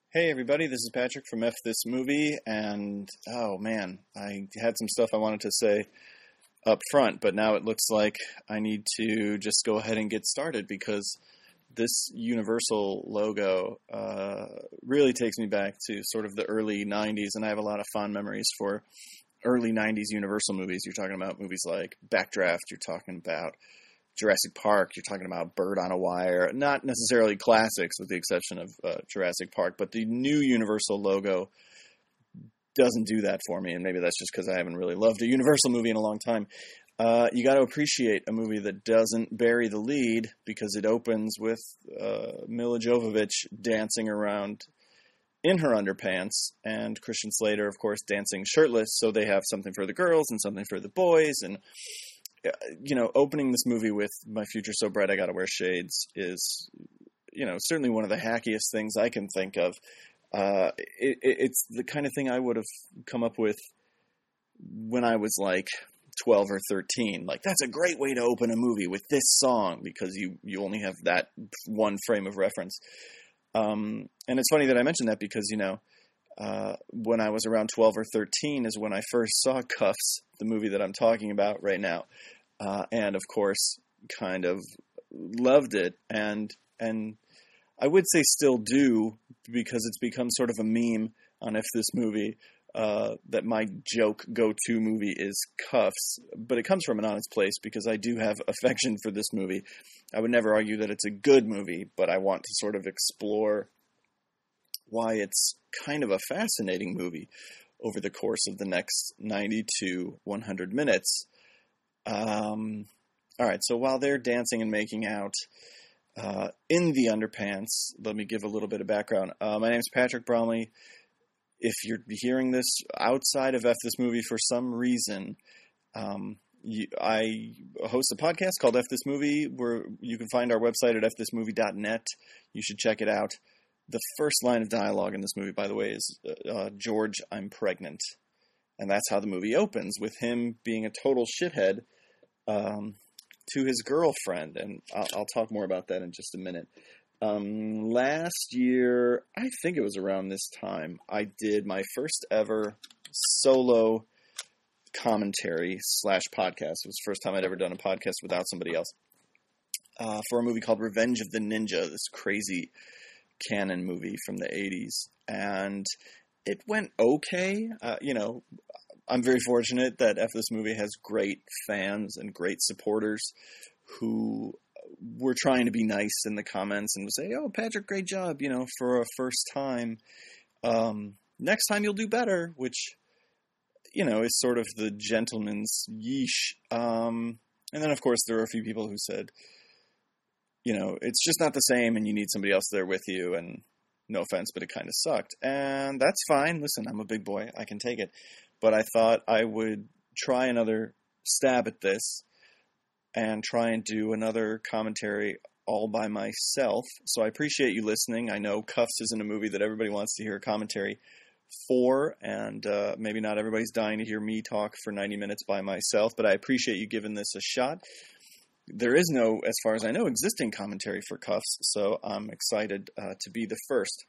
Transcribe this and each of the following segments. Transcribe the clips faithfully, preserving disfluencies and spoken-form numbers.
Hey everybody, this is Patrick from F This Movie, and oh man, I had some stuff I wanted to say up front, but now it looks like I need to just go ahead and get started because this Universal logo uh, really takes me back to sort of the early nineties, and I have a lot of fond memories for early nineties Universal movies. You're talking about movies like Backdraft, you're talking about Jurassic Park, you're talking about Bird on a Wire, not necessarily classics with the exception of uh, Jurassic Park, but the new Universal logo doesn't do that for me, and maybe that's just because I haven't really loved a Universal movie in a long time. Uh, you got to appreciate a movie that doesn't bury the lead because it opens with uh, Milla Jovovich dancing around in her underpants, and Christian Slater, of course, dancing shirtless, so they have something for the girls and something for the boys, and you know, opening this movie with "My Future So Bright I Gotta Wear Shades" is, you know, certainly one of the hackiest things I can think of. Uh, it, it's the kind of thing I would have come up with when I was like twelve or thirteen. Like, that's a great way to open a movie with this song because you, you only have that one frame of reference. Um, and it's funny that I mentioned that because, you know, uh, when I was around twelve or thirteen is when I first saw Cuffs, the movie that I'm talking about right now. Uh, and of course, kind of loved it, and and I would say still do because it's become sort of a meme on F This Movie uh, that my joke go-to movie is Cuffs, but it comes from an honest place because I do have affection for this movie. I would never argue that it's a good movie, but I want to sort of explore why it's kind of a fascinating movie over the course of the next ninety to one hundred minutes. Um, all right, so while they're dancing and making out uh, in the underpants, let me give a little bit of background. Uh, my name is Patrick Bromley. If you're hearing this outside of F This Movie for some reason, um, you, I host a podcast called F This Movie, where you can find our website at f this movie dot net. You should check it out. The first line of dialogue in this movie, by the way, is, uh, George, I'm pregnant. And that's how the movie opens, with him being a total shithead um, to his girlfriend. And I'll, I'll talk more about that in just a minute. Um, last year, I think it was around this time, I did my first ever solo commentary slash podcast. It was the first time I'd ever done a podcast without somebody else. Uh, for a movie called Revenge of the Ninja, this crazy canon movie from the eighties. And it went okay. Uh, you know, I'm very fortunate that F This Movie has great fans and great supporters who were trying to be nice in the comments and would say, oh, Patrick, great job, you know, for a first time. Um, next time you'll do better, which, you know, is sort of the gentleman's yeesh. Um, and then, of course, there were a few people who said, you know, it's just not the same and you need somebody else there with you, and no offense, but it kind of sucked. And that's fine. Listen, I'm a big boy. I can take it. But I thought I would try another stab at this and try and do another commentary all by myself. So I appreciate you listening. I know Cuffs isn't a movie that everybody wants to hear a commentary for, and uh, maybe not everybody's dying to hear me talk for ninety minutes by myself, but I appreciate you giving this a shot. There is no, as far as I know, existing commentary for Cuffs, so I'm excited uh, to be the first.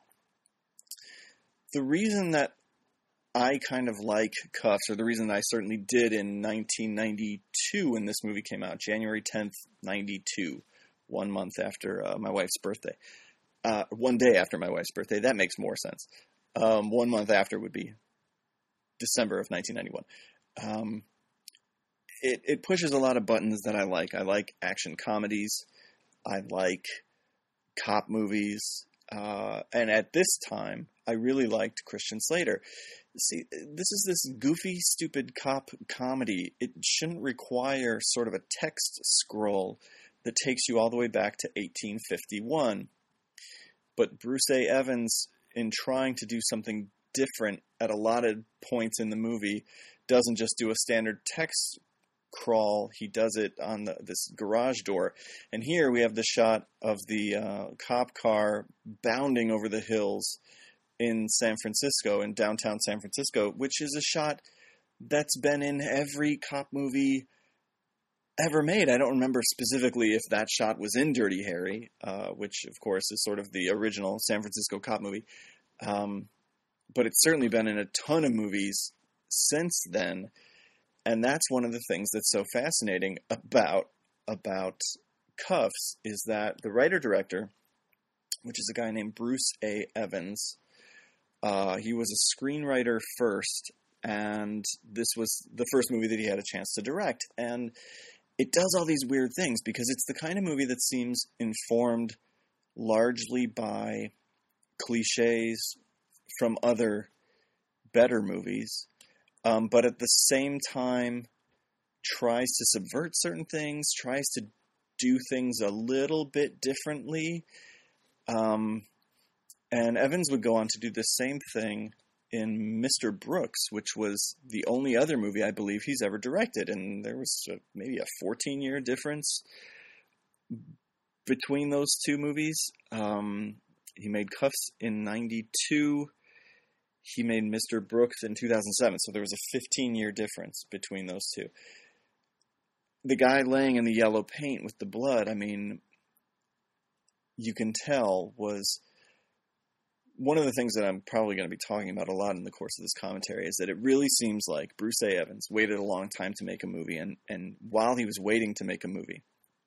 The reason that I kind of like Cuffs, or the reason that I certainly did in nineteen ninety-two when this movie came out, January tenth, ninety-two, one month after uh, my wife's birthday. Uh, one day after my wife's birthday, that makes more sense. Um, one month after would be December of nineteen ninety-one. Um, It, it pushes a lot of buttons that I like. I like action comedies. I like cop movies. Uh, and at this time, I really liked Christian Slater. See, this is this goofy, stupid cop comedy. It shouldn't require sort of a text scroll that takes you all the way back to eighteen fifty-one. But Bruce A. Evans, in trying to do something different at a lot of points in the movie, doesn't just do a standard text crawl. He does it on the, this garage door. And here we have the shot of the uh, cop car bounding over the hills in San Francisco, in downtown San Francisco, which is a shot that's been in every cop movie ever made. I don't remember specifically if that shot was in Dirty Harry, uh, which of course is sort of the original San Francisco cop movie. Um, but it's certainly been in a ton of movies since then. And that's one of the things that's so fascinating about about Cuffs, is that the writer-director, which is a guy named Bruce A. Evans, uh, he was a screenwriter first, and this was the first movie that he had a chance to direct. And it does all these weird things because it's the kind of movie that seems informed largely by cliches from other better movies, um, but at the same time tries to subvert certain things, tries to do things a little bit differently. Um, and Evans would go on to do the same thing in Mister Brooks, which was the only other movie I believe he's ever directed. And there was a, maybe a fourteen-year difference between those two movies. Um, he made Cuffs in ninety-two. He made Mister Brooks in two thousand seven. So there was a fifteen-year difference between those two. The guy laying in the yellow paint with the blood, I mean, you can tell was one of the things that I'm probably going to be talking about a lot in the course of this commentary, is that it really seems like Bruce A. Evans waited a long time to make a movie. And, and while he was waiting to make a movie,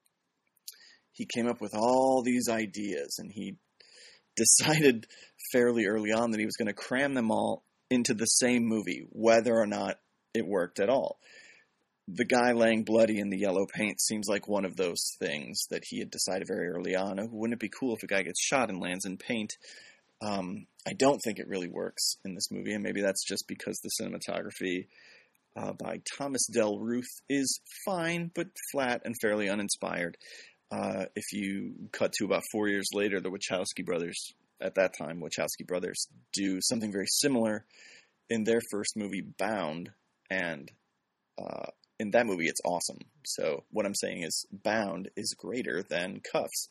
he came up with all these ideas, and he decided fairly early on that he was going to cram them all into the same movie, whether or not it worked at all. The guy laying bloody in the yellow paint seems like one of those things that he had decided very early on. Oh, wouldn't it be cool if a guy gets shot and lands in paint? Um, I don't think it really works in this movie, and maybe that's just because the cinematography uh, by Thomas Del Ruth is fine, but flat and fairly uninspired. Uh, if you cut to about four years later, the Wachowski brothers, at that time, Wachowski brothers, do something very similar in their first movie, Bound, and uh, in that movie, it's awesome. So what I'm saying is Bound is greater than Cuffs.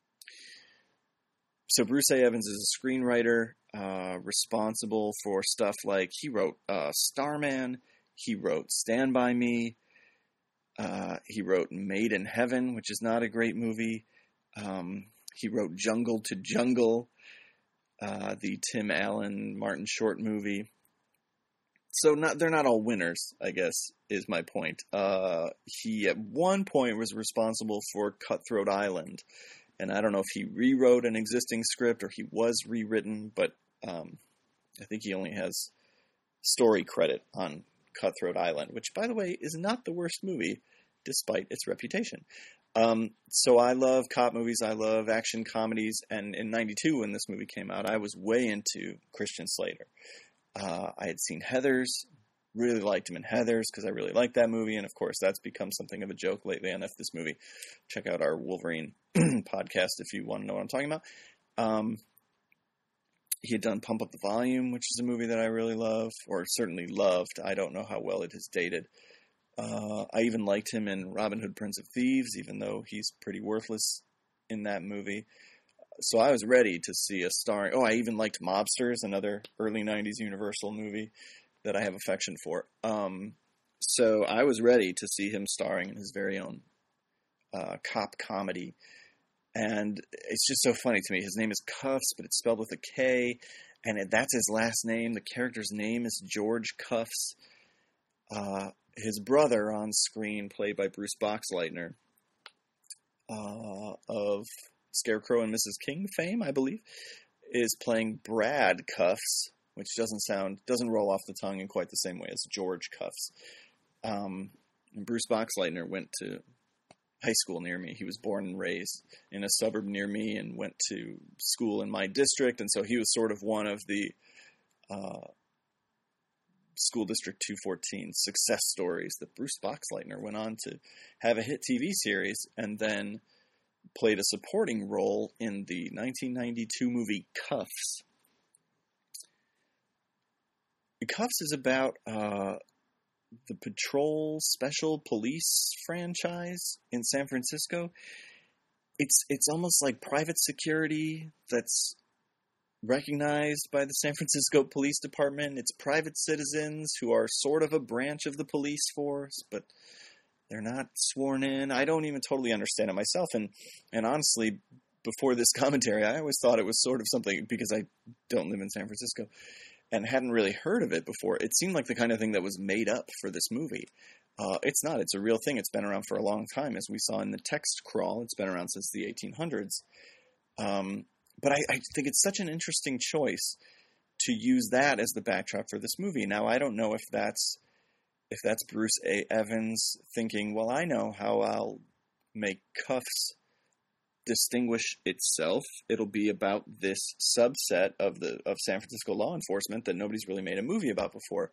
So Bruce A. Evans is a screenwriter uh, responsible for stuff like, he wrote uh, Starman, he wrote Stand By Me, uh, he wrote Made in Heaven, which is not a great movie. Um, he wrote Jungle to Jungle, uh, the Tim Allen, Martin Short movie. So not they're not all winners, I guess, is my point. Uh, he, at one point, was responsible for Cutthroat Island. And I don't know if he rewrote an existing script or he was rewritten, but um, I think he only has story credit on Cutthroat Island, which, by the way, is not the worst movie, despite its reputation. Um, so I love cop movies, I love action comedies, and in ninety-two, when this movie came out, I was way into Christian Slater. Uh, I had seen Heathers, really liked him in Heathers because I really liked that movie, and of course that's become something of a joke lately on F This Movie. Check out our Wolverine podcast if you want to know what I'm talking about. Um, he had done Pump Up the Volume, which is a movie that I really love, or certainly loved. I don't know how well it has dated. Uh, I even liked him in Robin Hood, Prince of Thieves, even though he's pretty worthless in that movie. So I was ready to see a starring... Oh, I even liked Mobsters, another early nineties Universal movie that I have affection for. Um, so I was ready to see him starring in his very own uh, cop comedy. And it's just so funny to me. His name is Cuffs, but it's spelled with a K, and it, that's his last name. The character's name is George Cuffs. Uh, his brother on screen, played by Bruce Boxleitner, uh, of Scarecrow and Missus King fame, I believe, is playing Brad Cuffs, which doesn't sound, doesn't roll off the tongue in quite the same way as George Cuffs. Um, and Bruce Boxleitner went to high school near me. He was born and raised in a suburb near me and went to school in my district, and so he was sort of one of the uh, School District two fourteen success stories that Bruce Boxleitner went on to have a hit T V series and then played a supporting role in the nineteen ninety-two movie Cuffs. Cuffs is about uh, the Patrol Special Police franchise in San Francisco. It's it's almost like private security that's recognized by the San Francisco Police Department. It's private citizens who are sort of a branch of the police force, but they're not sworn in. I don't even totally understand it myself. And and honestly, before this commentary, I always thought it was sort of something, because I don't live in San Francisco and hadn't really heard of it before. It seemed like the kind of thing that was made up for this movie. Uh, it's not. It's a real thing. It's been around for a long time. As we saw in the text crawl, it's been around since the eighteen hundreds. Um, but I, I think it's such an interesting choice to use that as the backdrop for this movie. Now, I don't know if that's if that's Bruce A. Evans thinking, well, I know how I'll make Cuffs distinguish itself. It'll be about this subset of the of San Francisco law enforcement that nobody's really made a movie about before.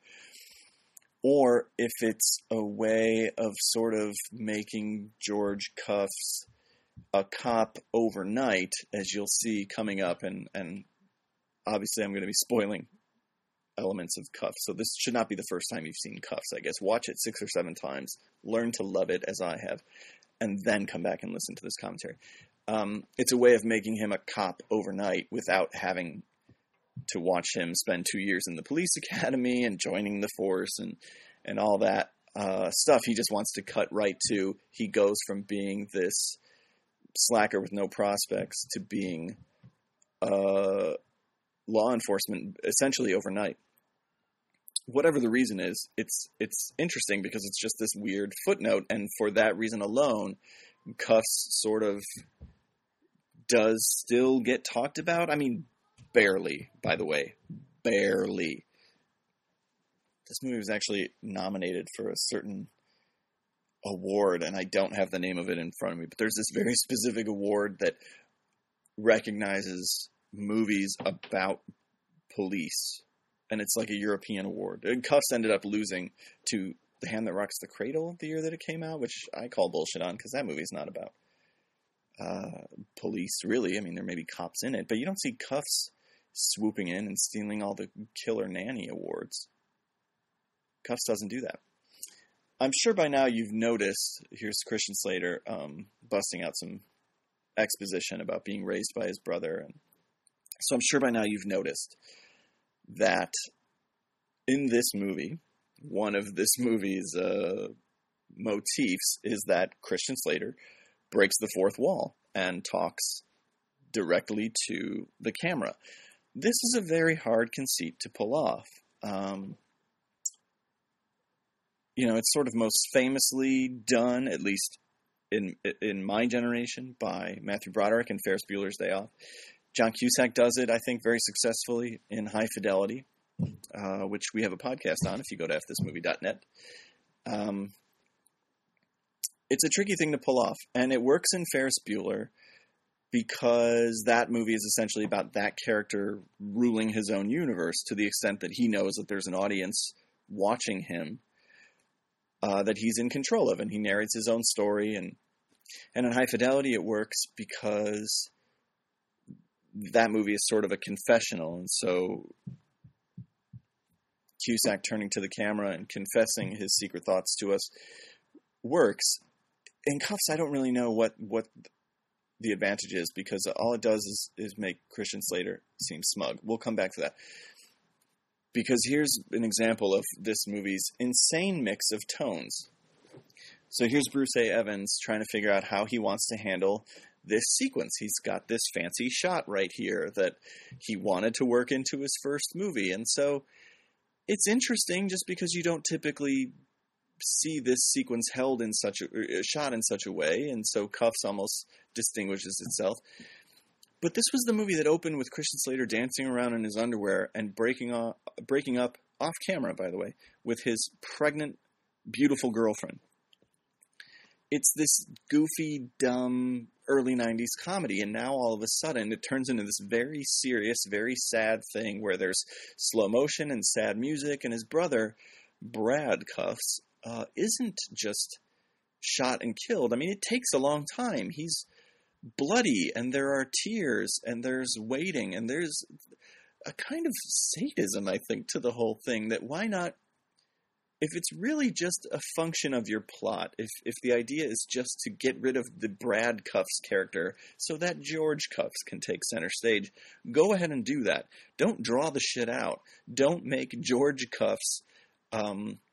Or if it's a way of sort of making George Cuffs a cop overnight, as you'll see coming up, and, and obviously I'm going to be spoiling elements of Cuffs, so this should not be the first time you've seen Cuffs, I guess. Watch it six or seven times, learn to love it as I have, and then come back and listen to this commentary. Um, it's a way of making him a cop overnight without having to watch him spend two years in the police academy and joining the force and, and all that uh, stuff. He just wants to cut right to, he goes from being this slacker with no prospects to being uh, law enforcement essentially overnight. Whatever the reason is, it's it's interesting because it's just this weird footnote, and for that reason alone, Cuffs sort of does still get talked about. I mean, barely, by the way. Barely. This movie was actually nominated for a certain award, and I don't have the name of it in front of me, but there's this very specific award that recognizes movies about police, and it's like a European award. And Cuffs ended up losing to The Hand That Rocks the Cradle the year that it came out, which I call bullshit on, because that movie's not about uh, police, really. I mean, there may be cops in it, but you don't see Cuffs swooping in and stealing all the Killer Nanny awards. Cuffs doesn't do that. I'm sure by now you've noticed, here's Christian Slater um, busting out some exposition about being raised by his brother. And so I'm sure by now you've noticed that in this movie, one of this movie's uh, motifs is that Christian Slater breaks the fourth wall and talks directly to the camera. This is a very hard conceit to pull off. Um, you know, it's sort of most famously done, at least in in my generation, by Matthew Broderick in Ferris Bueller's Day Off. John Cusack does it, I think, very successfully in High Fidelity, uh, which we have a podcast on if you go to f this movie dot net. Um, it's a tricky thing to pull off, and it works in Ferris Bueller because that movie is essentially about that character ruling his own universe to the extent that he knows that there's an audience watching him uh, that he's in control of, and he narrates his own story. And, and in High Fidelity, it works because that movie is sort of a confessional, and so Cusack turning to the camera and confessing his secret thoughts to us works. In Cuffs, I don't really know what, what the advantage is, because all it does is, is make Christian Slater seem smug. We'll come back to that. Because here's an example of this movie's insane mix of tones. So here's Bruce A. Evans trying to figure out how he wants to handle this sequence. He's got this fancy shot right here that he wanted to work into his first movie. And so it's interesting just because you don't typically see this sequence held in such a, shot in such a way. And so Cuffs almost distinguishes itself. But this was the movie that opened with Christian Slater dancing around in his underwear and breaking off, breaking up off camera, by the way, with his pregnant, beautiful girlfriend. It's this goofy, dumb, early nineties comedy, and now all of a sudden it turns into this very serious, very sad thing where there's slow motion and sad music, and his brother, Brad Cuffs, uh, isn't just shot and killed. I mean, it takes a long time. He's bloody, and there are tears, and there's waiting, and there's a kind of sadism, I think, to the whole thing, that why not, if it's really just a function of your plot, if if the idea is just to get rid of the Brad Cuffs character so that George Cuffs can take center stage, go ahead and do that. Don't draw the shit out. Don't make George Cuffs um,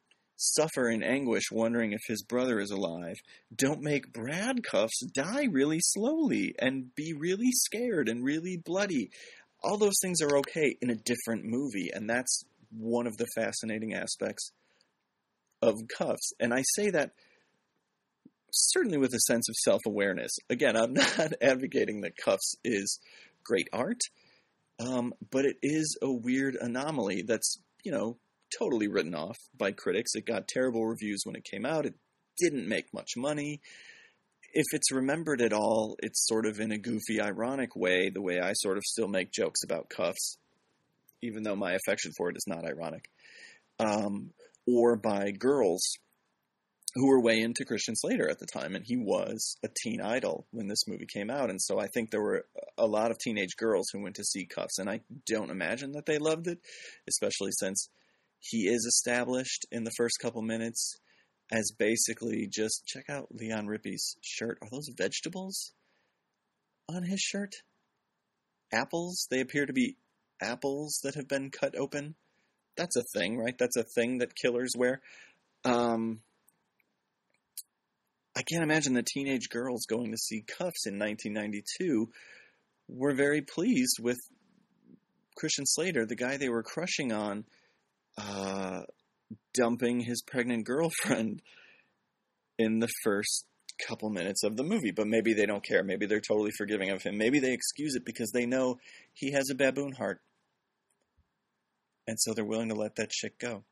suffer in anguish wondering if his brother is alive. Don't make Brad Cuffs die really slowly and be really scared and really bloody. All those things are okay in a different movie, and that's one of the fascinating aspects of Cuffs. And I say that certainly with a sense of self-awareness. Again, I'm not advocating that Cuffs is great art, um, but it is a weird anomaly that's, you know, totally written off by critics. It got terrible reviews when it came out. It didn't make much money. If it's remembered at all, it's sort of in a goofy, ironic way, the way I sort of still make jokes about Cuffs, even though my affection for it is not ironic, um, or by girls who were way into Christian Slater at the time, and he was a teen idol when this movie came out, and so I think there were a lot of teenage girls who went to see Cuffs, and I don't imagine that they loved it, especially since he is established in the first couple minutes as basically just, check out Leon Rippey's shirt. Are those vegetables on his shirt? Apples? They appear to be apples that have been cut open. That's a thing, right? That's a thing that killers wear. Um... I can't imagine the teenage girls going to see Cuffs in nineteen ninety-two were very pleased with Christian Slater, the guy they were crushing on, uh, dumping his pregnant girlfriend in the first couple minutes of the movie. But maybe they don't care. Maybe they're totally forgiving of him. Maybe they excuse it because they know he has a baboon heart. And so they're willing to let that shit go.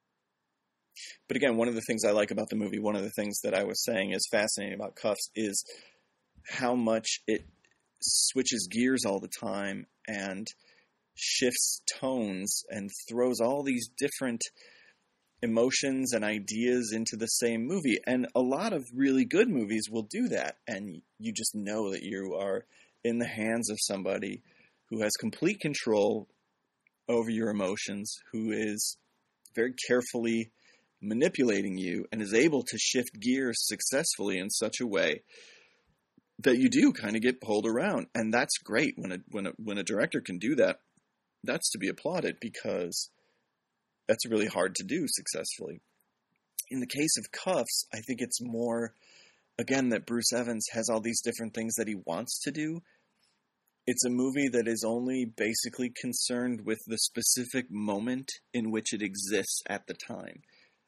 But again, one of the things I like about the movie, one of the things that I was saying is fascinating about Cuffs, is how much it switches gears all the time and shifts tones and throws all these different emotions and ideas into the same movie. And a lot of really good movies will do that, and you just know that you are in the hands of somebody who has complete control over your emotions, who is very carefully manipulating you and is able to shift gears successfully in such a way that you do kind of get pulled around. And that's great when a, when a, when a director can do that. That's to be applauded, because that's really hard to do successfully. In the case of Cuffs, I think it's more, again, that Bruce Evans has all these different things that he wants to do. It's a movie that is only basically concerned with the specific moment in which it exists at the time.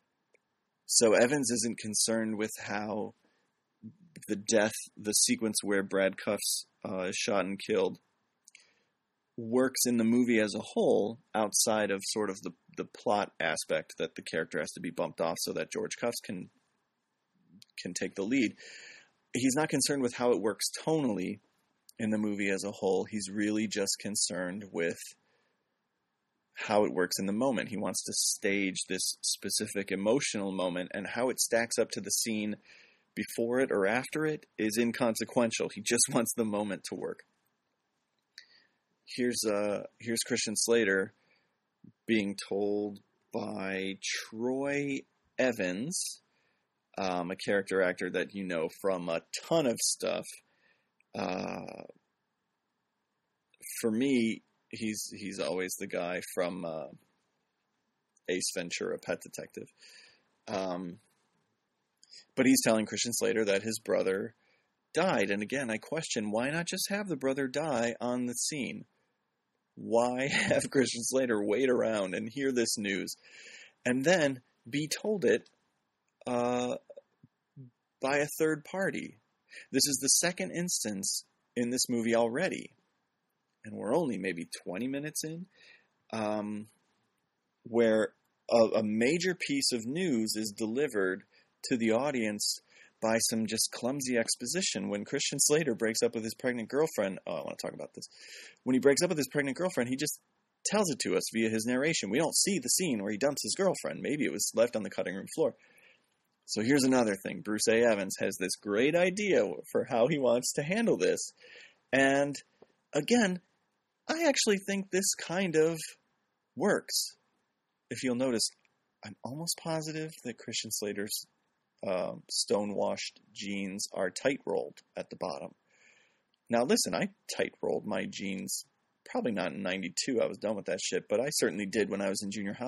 So Evans isn't concerned with how the death, the sequence where Brad Cuffs uh, is shot and killed, works in the movie as a whole, outside of sort of the, the plot aspect that the character has to be bumped off so that George Cuffs can can take the lead. He's not concerned with how it works tonally in the movie as a whole. He's really just concerned with how it works in the moment. He wants to stage this specific emotional moment, and how it stacks up to the scene before it or after it is inconsequential. He just wants the moment to work. Here's uh here's Christian Slater being told by Troy Evans, um, a character actor that you know from a ton of stuff. Uh, for me, He's he's always the guy from uh, Ace Ventura, Pet Detective. Um, but he's telling Christian Slater that his brother died. And again, I question, why not just have the brother die on the scene? Why have Christian Slater wait around and hear this news and then be told it uh, by a third party? This is the second instance in this movie already, and we're only maybe twenty minutes in, um, where a, a major piece of news is delivered to the audience by some just clumsy exposition. When Christian Slater breaks up with his pregnant girlfriend, oh, I want to talk about this. When he breaks up with his pregnant girlfriend, he just tells it to us via his narration. We don't see the scene where he dumps his girlfriend. Maybe it was left on the cutting room floor. So here's another thing. Bruce A. Evans has this great idea for how he wants to handle this. And again, I actually think this kind of works. If you'll notice, I'm almost positive that Christian Slater's uh, stone-washed jeans are tight-rolled at the bottom. Now listen, I tight-rolled my jeans, probably not in ninety-two, I was done with that shit, but I certainly did when I was in junior high.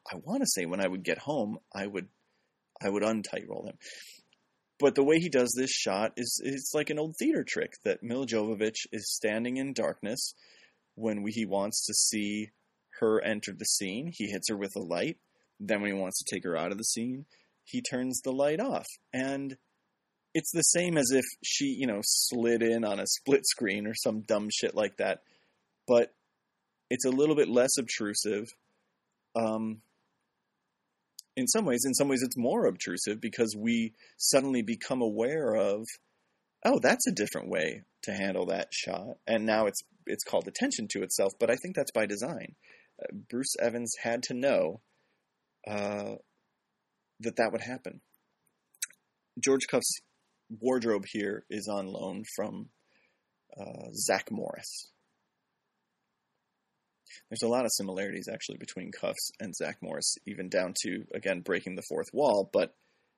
I want to say when I would get home, I would I would untight roll him. But the way he does this shot is it's like an old theater trick that Milla Jovovich is standing in darkness when we, he wants to see her enter the scene. He hits her with a light. Then when he wants to take her out of the scene, he turns the light off. And it's the same as if she, you know, slid in on a split screen or some dumb shit like that. But it's a little bit less obtrusive. Um, in some ways, in some ways it's more obtrusive because we suddenly become aware of, oh, that's a different way to handle that shot. And now it's it's called attention to itself, but I think that's by design. Uh, Bruce Evans had to know uh, that that would happen. George Cuff's wardrobe here is on loan from uh, Zach Morris. There's a lot of similarities, actually, between Cuffs and Zach Morris, even down to, again, breaking the fourth wall, but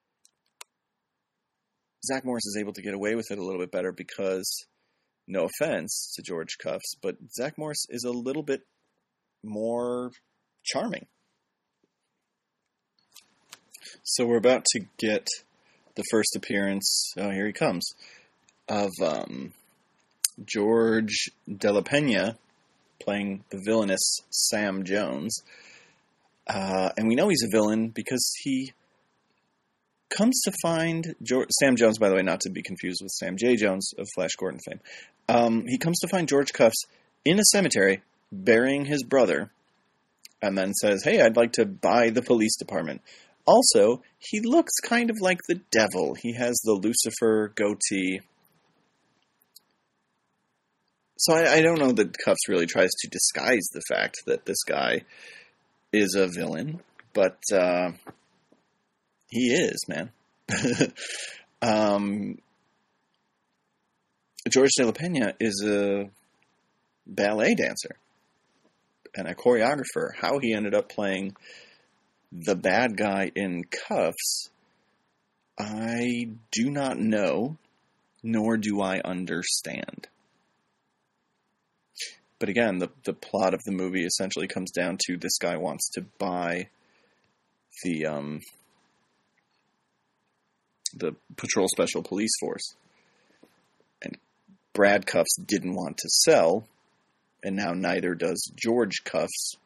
Zach Morris is able to get away with it a little bit better because, no offense to George Cuffs, but Zach Morris is a little bit more charming. So we're about to get the first appearance, oh, here he comes, of um, George De La Pena playing the villainous Sam Jones. Uh, and we know he's a villain because he comes to find George, Sam Jones, by the way, not to be confused with Sam J. Jones of Flash Gordon fame. Um, he comes to find George Cuffs in a cemetery burying his brother and then says, hey, I'd like to buy the police department. Also, he looks kind of like the devil. He has the Lucifer goatee. So I, I don't know that Cuffs really tries to disguise the fact that this guy is a villain, but uh, he is, man. um, George De La Pena is a ballet dancer and a choreographer. How he ended up playing the bad guy in Cuffs, I do not know, nor do I understand. But again, the the plot of the movie essentially comes down to this guy wants to buy the um, the Patrol Special Police Force. And Brad Cuffs didn't want to sell, and now neither does George Cuffs.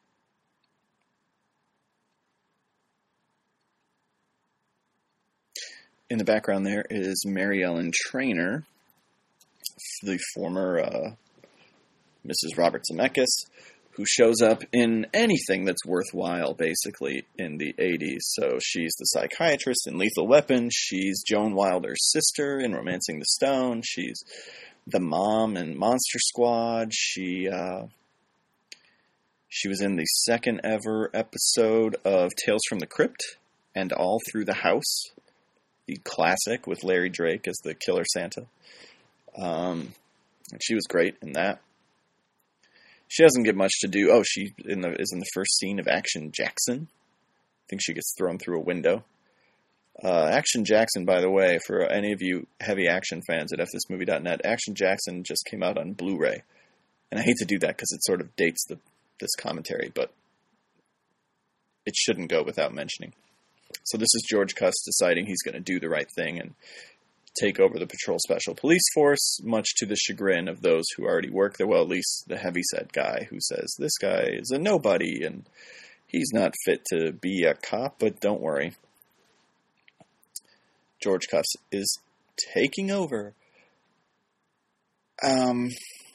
In the background there is Mary Ellen Trainor, the former uh, Missus Robert Zemeckis, who shows up in anything that's worthwhile, basically, in the eighties. So she's the psychiatrist in Lethal Weapon. She's Joan Wilder's sister in Romancing the Stone. She's the mom in Monster Squad. She uh, she was in the second ever episode of Tales from the Crypt and All Through the House, the classic with Larry Drake as the Killer Santa. Um, and she was great in that. She doesn't get much to do. Oh, she in the is in the first scene of Action Jackson. I think she gets thrown through a window. Uh, Action Jackson, by the way, for any of you heavy action fans at f this movie dot net, Action Jackson just came out on Blu-ray. And I hate to do that because it sort of dates the this commentary, but it shouldn't go without mentioning. So this is George Cuffs deciding he's going to do the right thing and take over the Patrol Special Police Force, much to the chagrin of those who already work there. Well, at least the heavyset guy who says, this guy is a nobody and he's not fit to be a cop, but don't worry. George Cuffs is taking over. Um,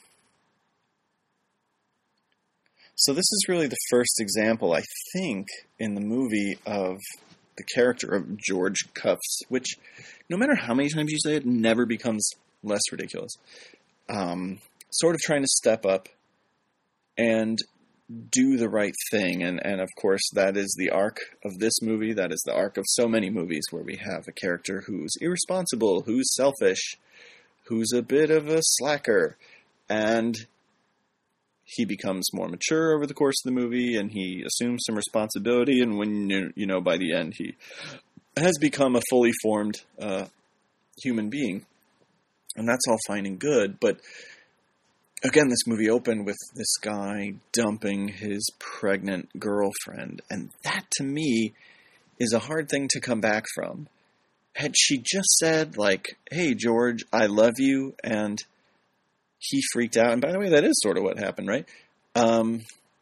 so this is really the first example, I think, in the movie of the character of George Cuffs, which, no matter how many times you say it, never becomes less ridiculous. Um, sort of trying to step up and do the right thing. And, and of course, that is the arc of this movie. That is the arc of so many movies where we have a character who's irresponsible, who's selfish, who's a bit of a slacker. And he becomes more mature over the course of the movie, and he assumes some responsibility, and when, you you know, by the end, he has become a fully formed uh, human being. And that's all fine and good, but again, this movie opened with this guy dumping his pregnant girlfriend, and that to me is a hard thing to come back from. Had she just said, like, hey, George, I love you, and he freaked out, and by the way, that is sort of what happened, right? Um,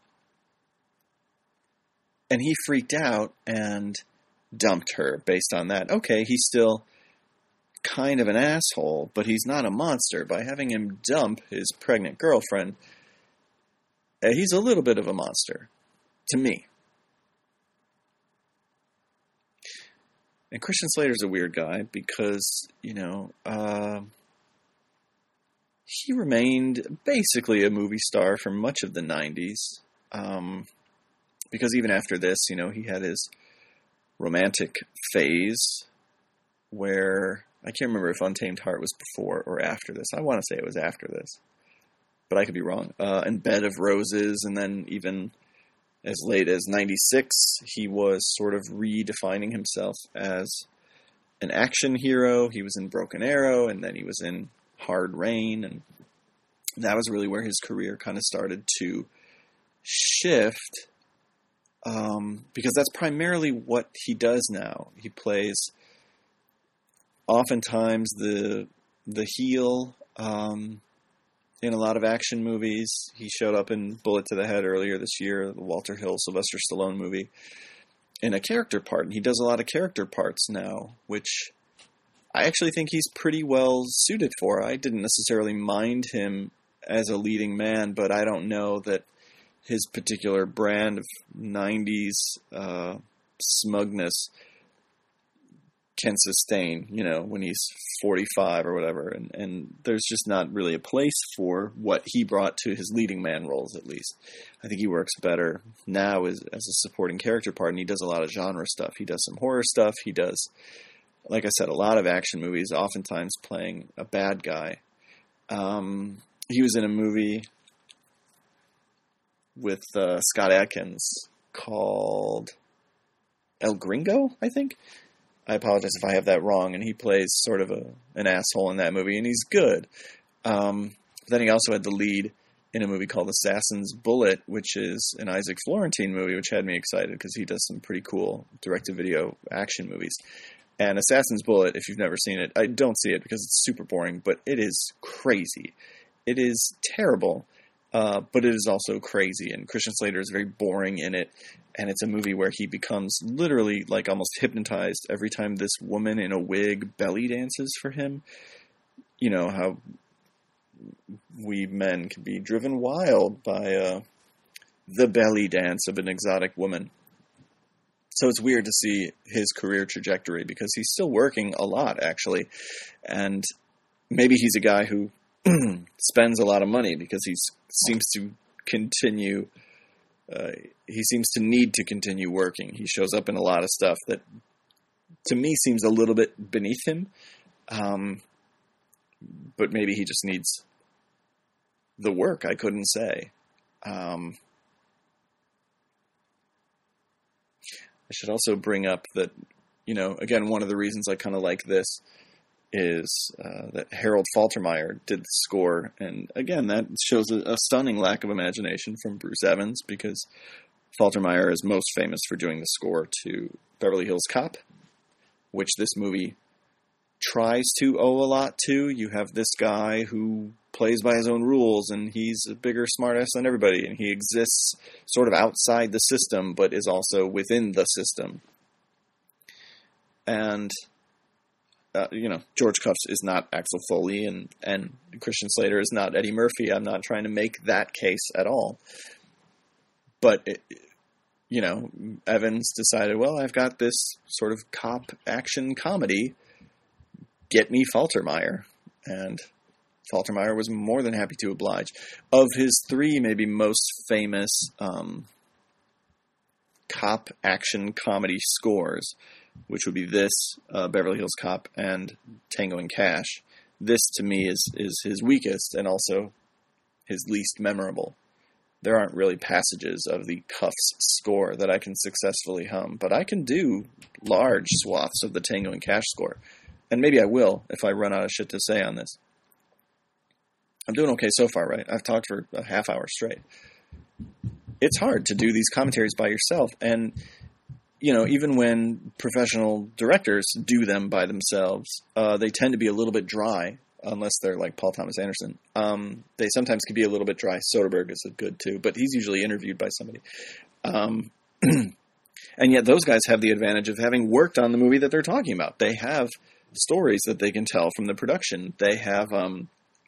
and he freaked out and dumped her based on that. Okay, he's still kind of an asshole, but he's not a monster. By having him dump his pregnant girlfriend, he's a little bit of a monster, to me. And Christian Slater's a weird guy because, you know, uh, he remained basically a movie star for much of the nineties. Um, because even after this, you know, he had his romantic phase where, I can't remember if Untamed Heart was before or after this. I want to say it was after this, but I could be wrong. Uh, and Bed of Roses, and then even as late as ninety-six, he was sort of redefining himself as an action hero. He was in Broken Arrow, and then he was in Hard Rain, and that was really where his career kind of started to shift, um, because that's primarily what he does now. He plays oftentimes the the heel um, in a lot of action movies. He showed up in Bullet to the Head earlier this year, the Walter Hill, Sylvester Stallone movie, in a character part. And he does a lot of character parts now, which I actually think he's pretty well suited for. I didn't necessarily mind him as a leading man, but I don't know that his particular brand of nineties uh, smugness can sustain, you know, when he's forty-five or whatever. And, and there's just not really a place for what he brought to his leading man roles, at least. I think he works better now as, as a supporting character part, and he does a lot of genre stuff. He does some horror stuff. He does, like I said, a lot of action movies, oftentimes playing a bad guy. Um, he was in a movie with uh, Scott Adkins called El Gringo, I think. I apologize if I have that wrong, and he plays sort of a an asshole in that movie, and he's good. Um, then he also had the lead in a movie called Assassin's Bullet, which is an Isaac Florentine movie, which had me excited because he does some pretty cool direct-to-video action movies. And Assassin's Bullet, if you've never seen it, I don't see it because it's super boring, but it is crazy. It is terrible, uh, but it is also crazy, and Christian Slater is very boring in it. And it's a movie where he becomes literally like almost hypnotized every time this woman in a wig belly dances for him. You know, how we men can be driven wild by uh, the belly dance of an exotic woman. So it's weird to see his career trajectory because he's still working a lot, actually. And maybe he's a guy who spends a lot of money because he seems to continue... Uh, he seems to need to continue working. He shows up in a lot of stuff that, to me, seems a little bit beneath him. Um, but maybe he just needs the work. I couldn't say. Um, I should also bring up that, you know, again, one of the reasons I kind of like this is uh, that Harold Faltermeyer did the score. And again, that shows a, a stunning lack of imagination from Bruce Evans, because Faltermeyer is most famous for doing the score to Beverly Hills Cop, which this movie tries to owe a lot to. You have this guy who plays by his own rules, and he's a bigger smartass than everybody, and he exists sort of outside the system, but is also within the system. And Uh, you know, George Cuffs is not Axel Foley, and, and Christian Slater is not Eddie Murphy. I'm not trying to make that case at all. But, it, you know, Evans decided, well, I've got this sort of cop action comedy. Get me Faltermeyer. And Faltermeyer was more than happy to oblige. Of his three maybe most famous um, cop action comedy scores, which would be this, uh, Beverly Hills Cop, and Tango and Cash. This, to me, is, is his weakest and also his least memorable. There aren't really passages of the Cuffs score that I can successfully hum, but I can do large swaths of the Tango and Cash score. And maybe I will if I run out of shit to say on this. I'm doing okay so far, right? I've talked for a half hour straight. It's hard to do these commentaries by yourself. And, you know, even when professional directors do them by themselves, uh, they tend to be a little bit dry, unless they're like Paul Thomas Anderson. Um, they sometimes can be a little bit dry. Soderbergh is good too, but he's usually interviewed by somebody. Um, and yet those guys have the advantage of having worked on the movie that they're talking about. They have stories that they can tell from the production. They have, um,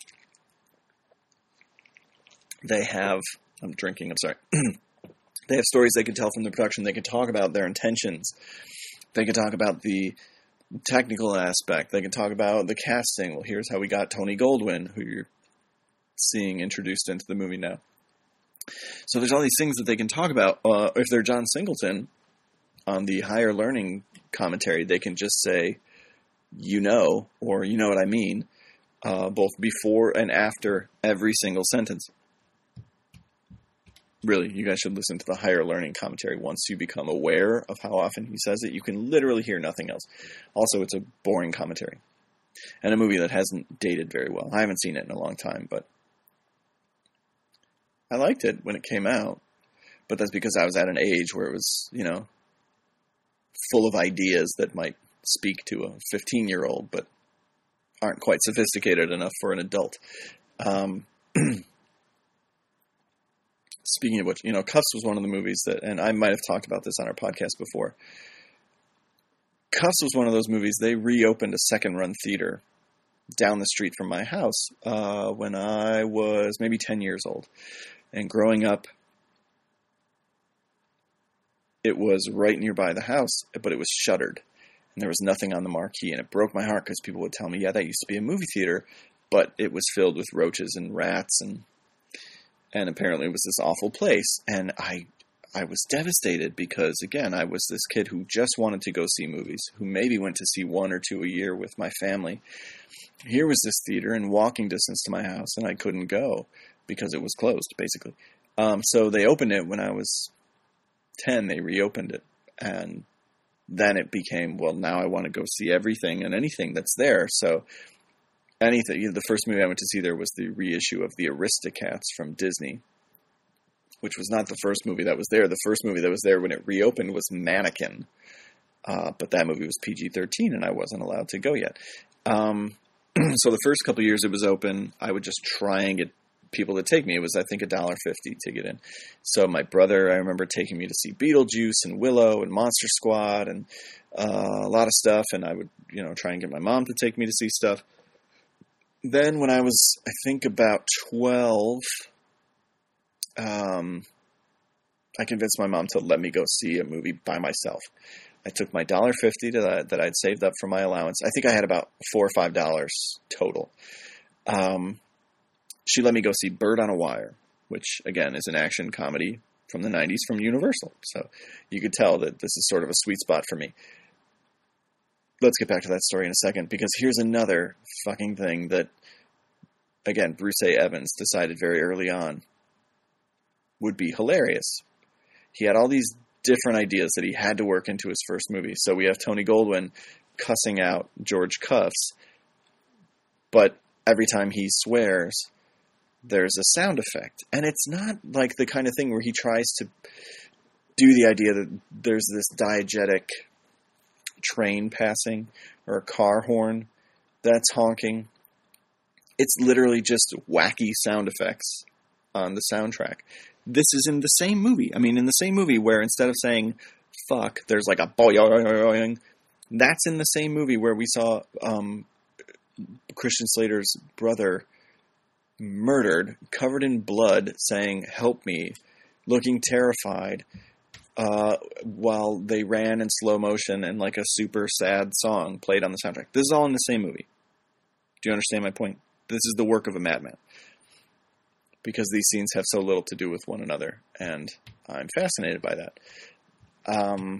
they have, I'm drinking, I'm sorry. They have stories they can tell from the production. They can talk about their intentions. They can talk about the technical aspect. They can talk about the casting. Well, here's how we got Tony Goldwyn, who you're seeing introduced into the movie now. So there's all these things that they can talk about. Uh, if they're John Singleton on the Higher Learning commentary, they can just say, you know, or you know what I mean, uh, both before and after every single sentence. Really, you guys should listen to the Higher Learning commentary. Once you become aware of how often he says it, you can literally hear nothing else. Also, it's a boring commentary. And a movie that hasn't dated very well. I haven't seen it in a long time, but I liked it when it came out. But that's because I was at an age where it was, you know, full of ideas that might speak to a fifteen-year-old, but aren't quite sophisticated enough for an adult. Um... Speaking of which, you know, Cuffs was one of the movies that, and I might have talked about this on our podcast before. Cuffs was one of those movies, they reopened a second-run theater down the street from my house uh, when I was maybe ten years old. And growing up, it was right nearby the house, but it was shuttered. And there was nothing on the marquee, and it broke my heart because people would tell me, yeah, that used to be a movie theater, but it was filled with roaches and rats and And apparently it was this awful place. And I I was devastated because, again, I was this kid who just wanted to go see movies, who maybe went to see one or two a year with my family. Here was this theater in walking distance to my house, and I couldn't go because it was closed, basically. Um, so they opened it when I was ten. They reopened it. And then it became, well, now I want to go see everything and anything that's there. So anything. You know, the first movie I went to see there was the reissue of the Aristocats from Disney, which was not the first movie that was there. The first movie that was there when it reopened was Mannequin. Uh, but that movie was P G thirteen, and I wasn't allowed to go yet. Um, so the first couple of years it was open, I would just try and get people to take me. It was, I think, one dollar fifty to get in. So my brother, I remember taking me to see Beetlejuice and Willow and Monster Squad and uh, a lot of stuff. And I would, you know, try and get my mom to take me to see stuff. Then when I was, I think, about twelve, um, I convinced my mom to let me go see a movie by myself. I took my one dollar fifty to that, that I'd saved up for my allowance. I think I had about four or five dollars total. Um, she let me go see Bird on a Wire, which, again, is an action comedy from the nineties from Universal. So you could tell that this is sort of a sweet spot for me. Let's get back to that story in a second, because here's another fucking thing that, again, Bruce A. Evans decided very early on would be hilarious. He had all these different ideas that he had to work into his first movie. So we have Tony Goldwyn cussing out George Cuffs, but every time he swears, there's a sound effect. And it's not like the kind of thing where he tries to do the idea that there's this diegetic train passing or a car horn that's honking. It's literally just wacky sound effects on the soundtrack. This is in the same movie. I mean, in the same movie where instead of saying fuck, there's like a boing. That's in the same movie where we saw um, Christian Slater's brother murdered, covered in blood, saying, help me, looking terrified, uh, while they ran in slow motion and like a super sad song played on the soundtrack. This is all in the same movie. Do you understand my point? This is the work of a madman. Because these scenes have so little to do with one another, and I'm fascinated by that. Um,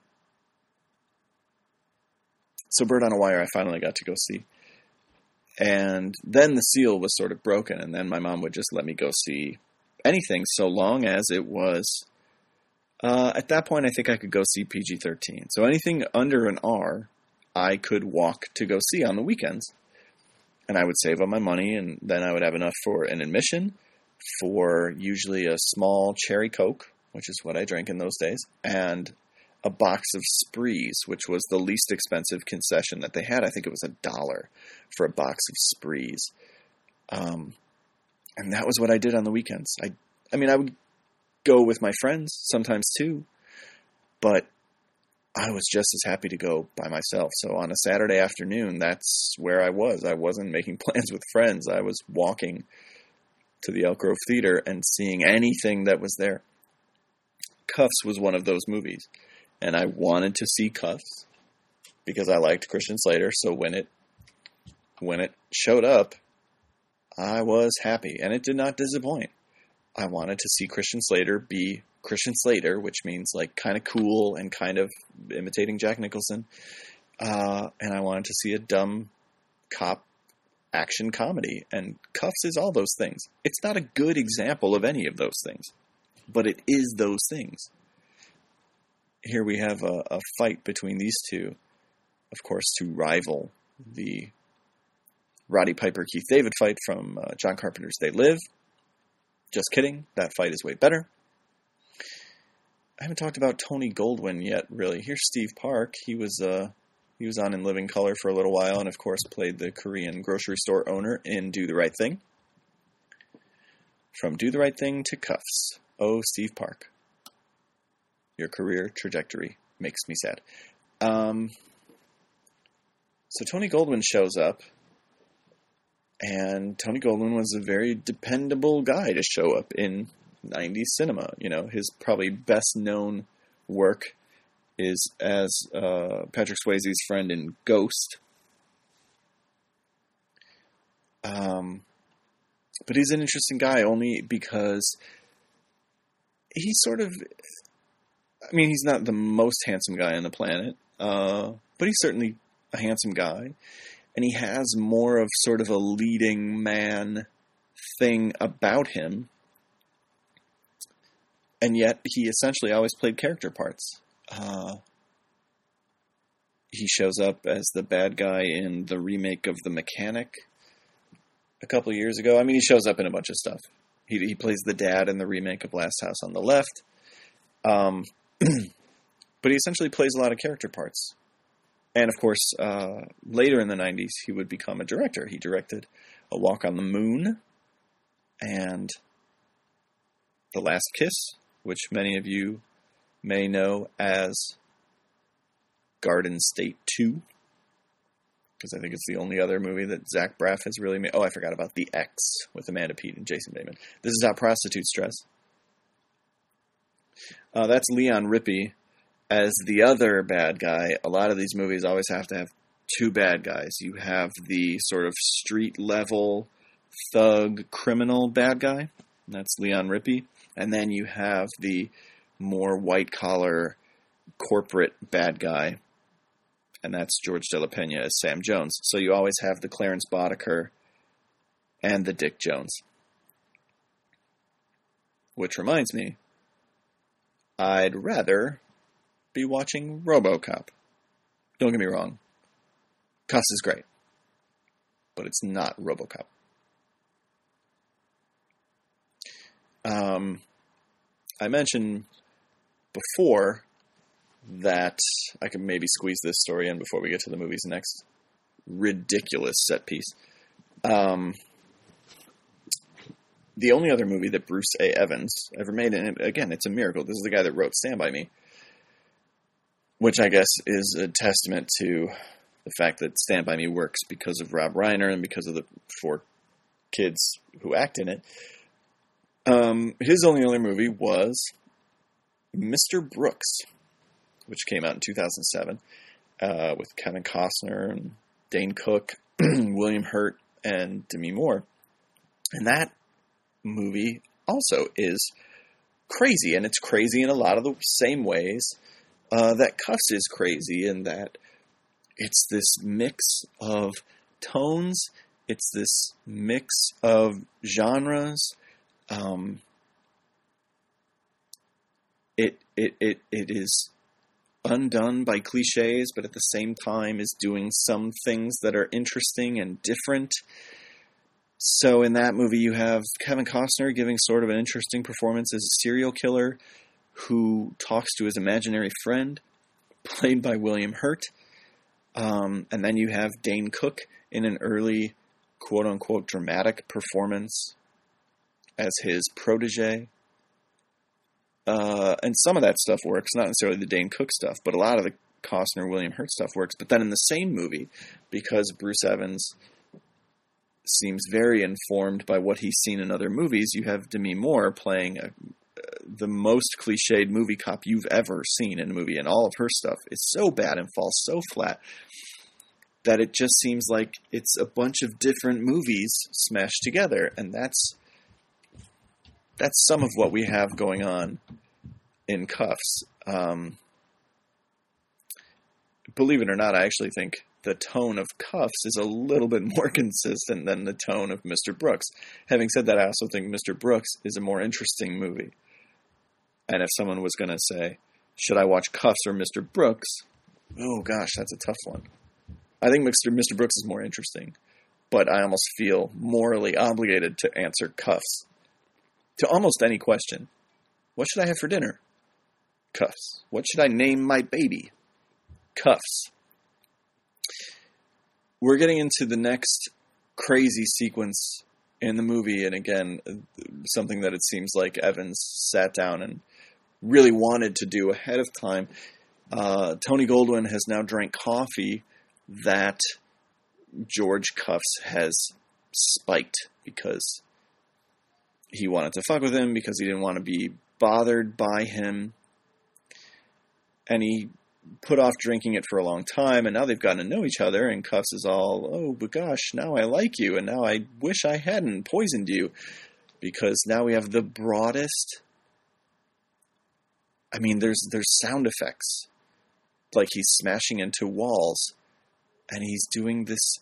so Bird on a Wire I finally got to go see. And then the seal was sort of broken, and then my mom would just let me go see anything so long as it was... Uh, at that point, I think I could go see P G thirteen. So anything under an R, I could walk to go see on the weekends. and I would save up my money, and then I would have enough for an admission, for usually a small cherry Coke, which is what I drank in those days, and a box of Sprees, which was the least expensive concession that they had. I think it was a dollar for a box of Sprees. Um, and that was what I did on the weekends. I, I mean, I would go with my friends sometimes too, but I was just as happy to go by myself. So on a Saturday afternoon, that's where I was. I wasn't making plans with friends. I was walking to the Elk Grove Theater and seeing anything that was there. Cuffs was one of those movies, and I wanted to see Cuffs because I liked Christian Slater. So when it when it showed up, I was happy, and it did not disappoint. I wanted to see Christian Slater be Christian Slater, which means like kind of cool and kind of imitating Jack Nicholson. Uh, and I wanted to see a dumb cop action comedy, and Cuffs is all those things. It's not a good example of any of those things, but it is those things. Here we have a, a fight between these two, of course, to rival the Roddy Piper Keith David fight from uh, John Carpenter's They Live. Just kidding, that fight is way better. I haven't talked about Tony Goldwyn yet, really. Here's Steve Park. He was uh, he was on In Living Color for a little while, and of course played the Korean grocery store owner in Do the Right Thing. From Do the Right Thing to Cuffs. Oh, Steve Park. Your career trajectory makes me sad. Um, so Tony Goldwyn shows up, and Tony Goldwyn was a very dependable guy to show up in nineties cinema. You know, his probably best known work is as uh, Patrick Swayze's friend in Ghost. Um, but he's an interesting guy only because he's sort of, I mean, he's not the most handsome guy on the planet, uh, but he's certainly a handsome guy. And he has more of sort of a leading man thing about him. And yet, he essentially always played character parts. Uh, he shows up as the bad guy in the remake of The Mechanic a couple of years ago. I mean, he shows up in a bunch of stuff. He, he plays the dad in the remake of Last House on the Left. Um, but he essentially plays a lot of character parts. And, of course, uh, later in the nineties, he would become a director. He directed A Walk on the Moon and The Last Kiss, which many of you may know as Garden State two, because I think it's the only other movie that Zach Braff has really made. Oh, I forgot about The X with Amanda Peet and Jason Bateman. This Is How Prostitutes Dress. Uh, that's Leon Rippey as the other bad guy. A lot of these movies always have to have two bad guys. You have the sort of street-level thug criminal bad guy. That's Leon Rippey. And then you have the more white-collar corporate bad guy, and that's George De La Pena as Sam Jones. So you always have the Clarence Boddicker and the Dick Jones. Which reminds me, I'd rather be watching RoboCop. Don't get me wrong. Cuss is great, but it's not RoboCop. Um, I mentioned before that I could maybe squeeze this story in before we get to the movie's next ridiculous set piece. Um, the only other movie that Bruce A. Evans ever made, and again, it's a miracle. This is the guy that wrote Stand By Me, which I guess is a testament to the fact that Stand By Me works because of Rob Reiner and because of the four kids who act in it. Um, his only other movie was Mister Brooks, which came out in two thousand seven, uh, with Kevin Costner and Dane Cook, William Hurt, and Demi Moore. And that movie also is crazy, and it's crazy in a lot of the same ways uh, that Cuffs is crazy, in that it's this mix of tones, it's this mix of genres. Um, it, it, it, it is undone by cliches, but at the same time is doing some things that are interesting and different. So in that movie, you have Kevin Costner giving sort of an interesting performance as a serial killer who talks to his imaginary friend, played by William Hurt. Um, and then you have Dane Cook in an early, quote-unquote, dramatic performance as his protege. Uh, and some of that stuff works, not necessarily the Dane Cook stuff, but a lot of the Costner-William Hurt stuff works. But then in the same movie, because Bruce Evans seems very informed by what he's seen in other movies, you have Demi Moore playing a, the most cliched movie cop you've ever seen in a movie, and all of her stuff is so bad and falls so flat that it just seems like it's a bunch of different movies smashed together, and that's that's some of what we have going on in Cuffs. Um, believe it or not, I actually think the tone of Cuffs is a little bit more consistent than the tone of Mister Brooks. Having said that, I also think Mister Brooks is a more interesting movie. And if someone was going to say, should I watch Cuffs or Mister Brooks? Oh gosh, that's a tough one. I think Mister Mister Brooks is more interesting, but I almost feel morally obligated to answer Cuffs. To almost any question. What should I have for dinner? Cuffs. What should I name my baby? Cuffs. We're getting into the next crazy sequence in the movie, and again, something that it seems like Evans sat down and really wanted to do ahead of time. Uh, Tony Goldwyn has now drank coffee that George Cuffs has spiked because he wanted to fuck with him, because he didn't want to be bothered by him. And he put off drinking it for a long time, and now they've gotten to know each other, and Cuffs is all, oh, but gosh, now I like you, and now I wish I hadn't poisoned you, because now we have the broadest, I mean, there's there's sound effects, like he's smashing into walls, and he's doing this,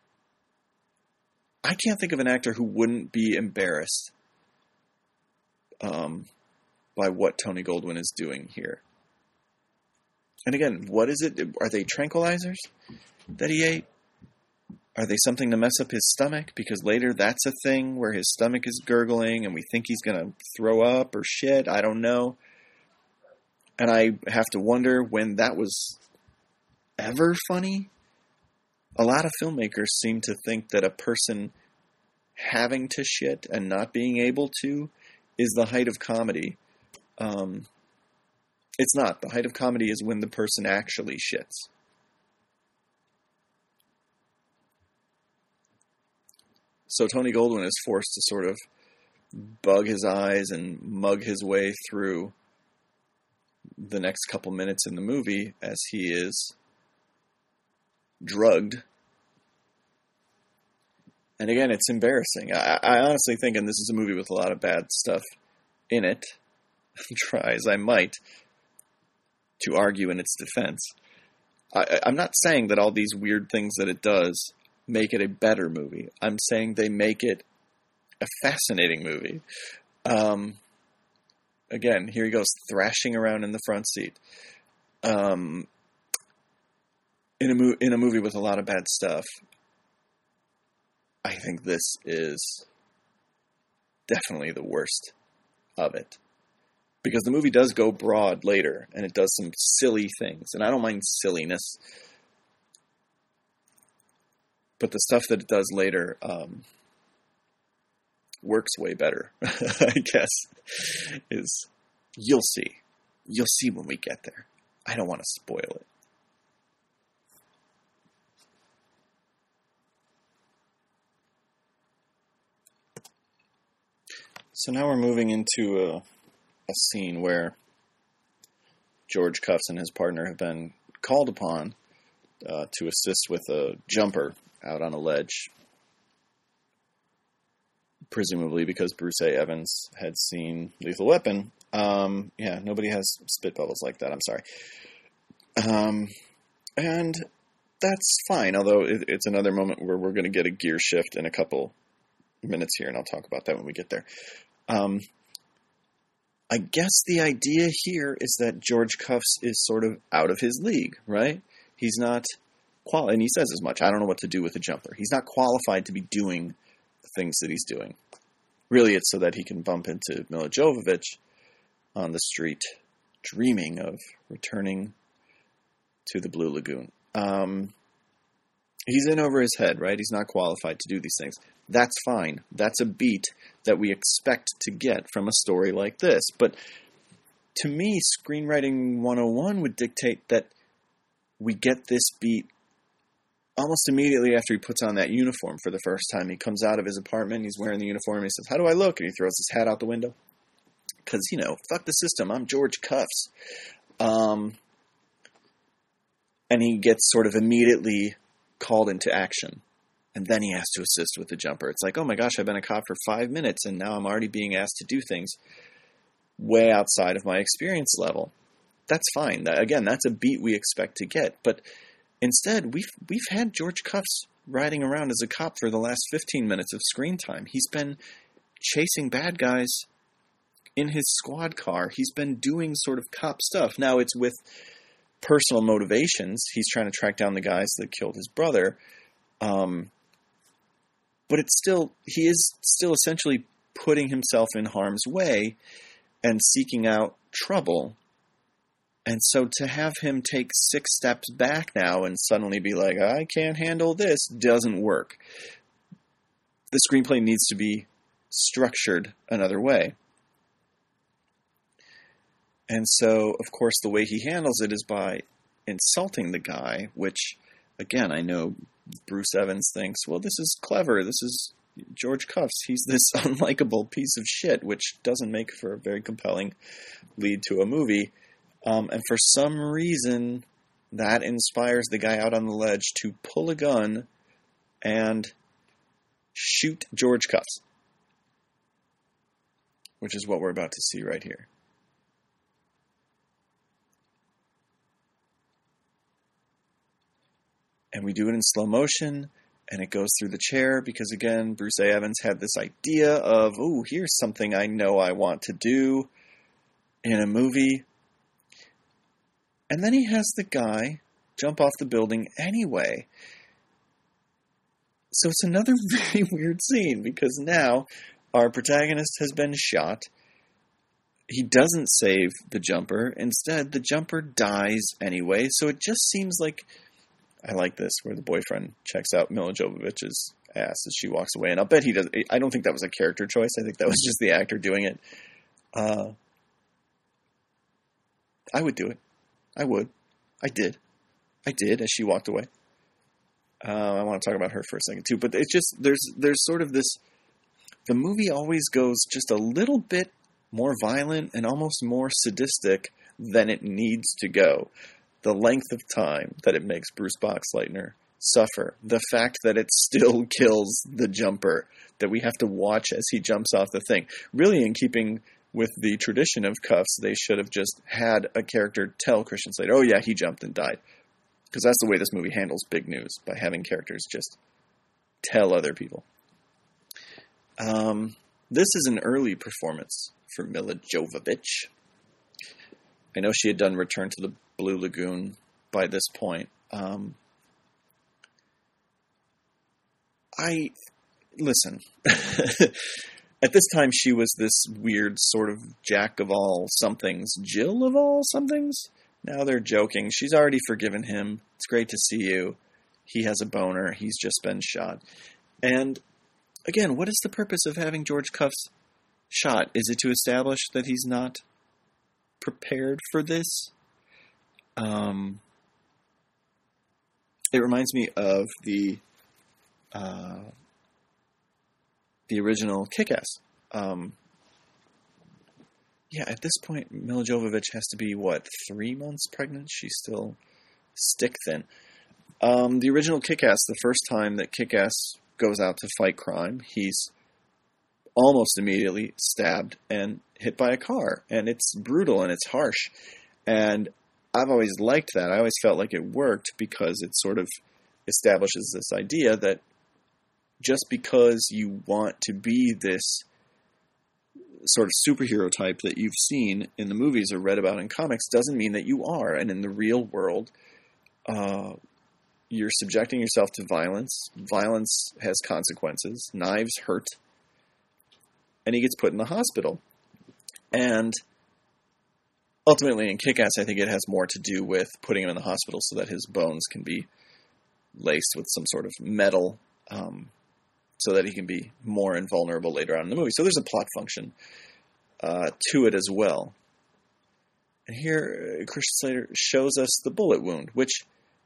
I can't think of an actor who wouldn't be embarrassed um, by what Tony Goldwyn is doing here. And again, what is it? Are they tranquilizers that he ate? Are they something to mess up his stomach? Because later that's a thing where his stomach is gurgling and we think he's going to throw up or shit. I don't know. And I have to wonder when that was ever funny. A lot of filmmakers seem to think that a person having to shit and not being able to is the height of comedy. Um, it's not. The height of comedy is when the person actually shits. So Tony Goldwyn is forced to sort of bug his eyes and mug his way through the next couple minutes in the movie as he is drugged. And again, it's embarrassing. I, I honestly think, and this is a movie with a lot of bad stuff in it, try as I might to argue in its defense, I, I'm not saying that all these weird things that it does make it a better movie. I'm saying they make it a fascinating movie. Um, again, here he goes thrashing around in the front seat. Um, in a mo- in a movie with a lot of bad stuff, I think this is definitely the worst of it. Because the movie does go broad later, and it does some silly things. And I don't mind silliness. But the stuff that it does later um, works way better, I guess. Is you'll see. You'll see when we get there. I don't want to spoil it. So now we're moving into a, a scene where George Cuffs and his partner have been called upon uh, to assist with a jumper out on a ledge. Presumably because Bruce A. Evans had seen Lethal Weapon. Um, yeah, nobody has spit bubbles like that. I'm sorry. Um, and that's fine, although it, it's another moment where we're going to get a gear shift in a couple minutes here, and I'll talk about that when we get there. Um, I guess the idea here is that George Cuffs is sort of out of his league, right? He's not qual, and he says as much. I don't know what to do with the jumper. He's not qualified to be doing the things that he's doing. Really, it's so that he can bump into Milla Jovovich on the street, dreaming of returning to the Blue Lagoon. Um, he's in over his head, right? He's not qualified to do these things. That's fine. That's a beat that we expect to get from a story like this. But to me, Screenwriting one oh one would dictate that we get this beat almost immediately after he puts on that uniform for the first time. He comes out of his apartment, he's wearing the uniform, and he says, "How do I look?" And he throws his hat out the window. Because, you know, fuck the system, I'm George Cuffs. Um, and he gets sort of immediately called into action. And then he has to assist with the jumper. It's like, oh my gosh, I've been a cop for five minutes, and now I'm already being asked to do things way outside of my experience level. That's fine. That, again, that's a beat we expect to get. But instead, we've we've had George Cuffs riding around as a cop for the last fifteen minutes of screen time. He's been chasing bad guys in his squad car. He's been doing sort of cop stuff. Now, it's with personal motivations. He's trying to track down the guys that killed his brother. Um, but it's still, he is still essentially putting himself in harm's way and seeking out trouble. And so to have him take six steps back now and suddenly be like, I can't handle this, doesn't work. The screenplay needs to be structured another way. And so, of course, the way he handles it is by insulting the guy, which, again, I know Bruce Evans thinks, well, this is clever. This is George Cuffs. He's this unlikable piece of shit, which doesn't make for a very compelling lead to a movie. Um, and for some reason, that inspires the guy out on the ledge to pull a gun and shoot George Cuffs, which is what we're about to see right here. And we do it in slow motion, and it goes through the chair, because, again, Bruce A. Evans had this idea of, ooh, here's something I know I want to do in a movie. And then he has the guy jump off the building anyway. So it's another very weird scene, because now our protagonist has been shot. He doesn't save the jumper. Instead, the jumper dies anyway. So it just seems like, I like this, where the boyfriend checks out Milla Jovovich's ass as she walks away. And I'll bet he does. I don't think that was a character choice. I think that was just the actor doing it. Uh, I would do it. I would. I did. I did as she walked away. Uh, I want to talk about her for a second too. But it's just, there's there's sort of this, the movie always goes just a little bit more violent and almost more sadistic than it needs to go. The length of time that it makes Bruce Boxleitner suffer. The fact that it still kills the jumper, that we have to watch as he jumps off the thing. Really, in keeping with the tradition of Cuffs, they should have just had a character tell Christian Slater, oh yeah, he jumped and died. Because that's the way this movie handles big news, by having characters just tell other people. Um, this is an early performance for Milla Jovovich. I know she had done Return to the Blue Lagoon by this point. Um, I, listen, at this time she was this weird sort of jack of all somethings, Jill of all somethings? Now they're joking. She's already forgiven him. It's great to see you. He has a boner. He's just been shot. And again, what is the purpose of having George Cuffs shot? Is it to establish that he's not prepared for this? Um, it reminds me of the uh, the original Kick-Ass. Um, yeah, at this point, Milla Jovovich has to be, what, three months pregnant? She's still stick thin. Um, the original Kick-Ass, the first time that Kick-Ass goes out to fight crime, he's almost immediately stabbed and hit by a car. And it's brutal and it's harsh. And I've always liked that. I always felt like it worked because it sort of establishes this idea that just because you want to be this sort of superhero type that you've seen in the movies or read about in comics doesn't mean that you are. And in the real world, uh, you're subjecting yourself to violence. Violence has consequences. Knives hurt. And he gets put in the hospital. And ultimately in Kick-Ass, I think it has more to do with putting him in the hospital so that his bones can be laced with some sort of metal, um, so that he can be more invulnerable later on in the movie. So there's a plot function uh, to it as well. And here, uh, Christian Slater shows us the bullet wound, which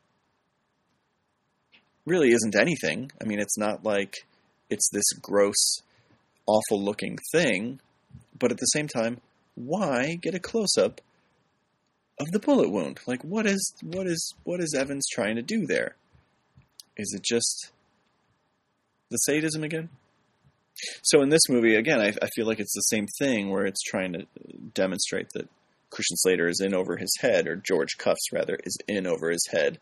really isn't anything. I mean, it's not like it's this gross, awful-looking thing, but at the same time, why get a close-up of the bullet wound? Like, what is what is what is Evans trying to do there? Is it just the sadism again? So in this movie, again, I, I feel like it's the same thing where it's trying to demonstrate that Christian Slater is in over his head, or George Cuffs, rather, is in over his head.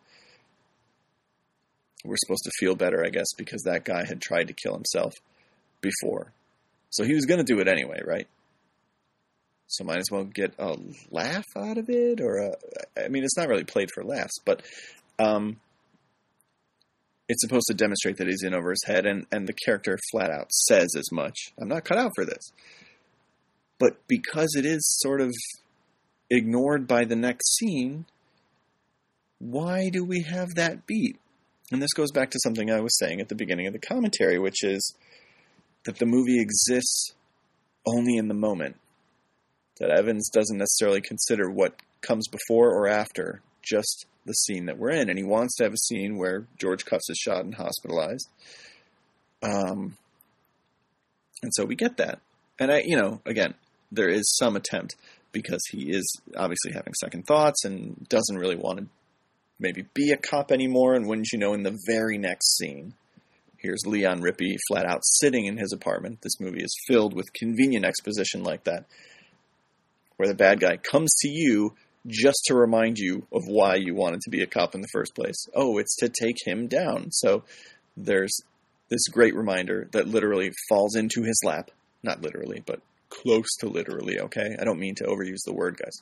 We're supposed to feel better, I guess, because that guy had tried to kill himself before. So he was going to do it anyway, right? So might as well get a laugh out of it, or a, I mean, it's not really played for laughs, but um, it's supposed to demonstrate that he's in over his head, and, and the character flat out says as much. I'm not cut out for this. But because it is sort of ignored by the next scene, why do we have that beat? And this goes back to something I was saying at the beginning of the commentary, which is that the movie exists only in the moment. That Evans doesn't necessarily consider what comes before or after, just the scene that we're in. And he wants to have a scene where George Cuffs is shot and hospitalized. Um, and so we get that. And, I, you know, again, there is some attempt, because he is obviously having second thoughts and doesn't really want to maybe be a cop anymore. And wouldn't you know, in the very next scene, here's Leon Rippey flat out sitting in his apartment. This movie is filled with convenient exposition like that, where the bad guy comes to you just to remind you of why you wanted to be a cop in the first place. Oh, it's to take him down. So there's this great reminder that literally falls into his lap. Not literally, but close to literally, okay? I don't mean to overuse the word, guys.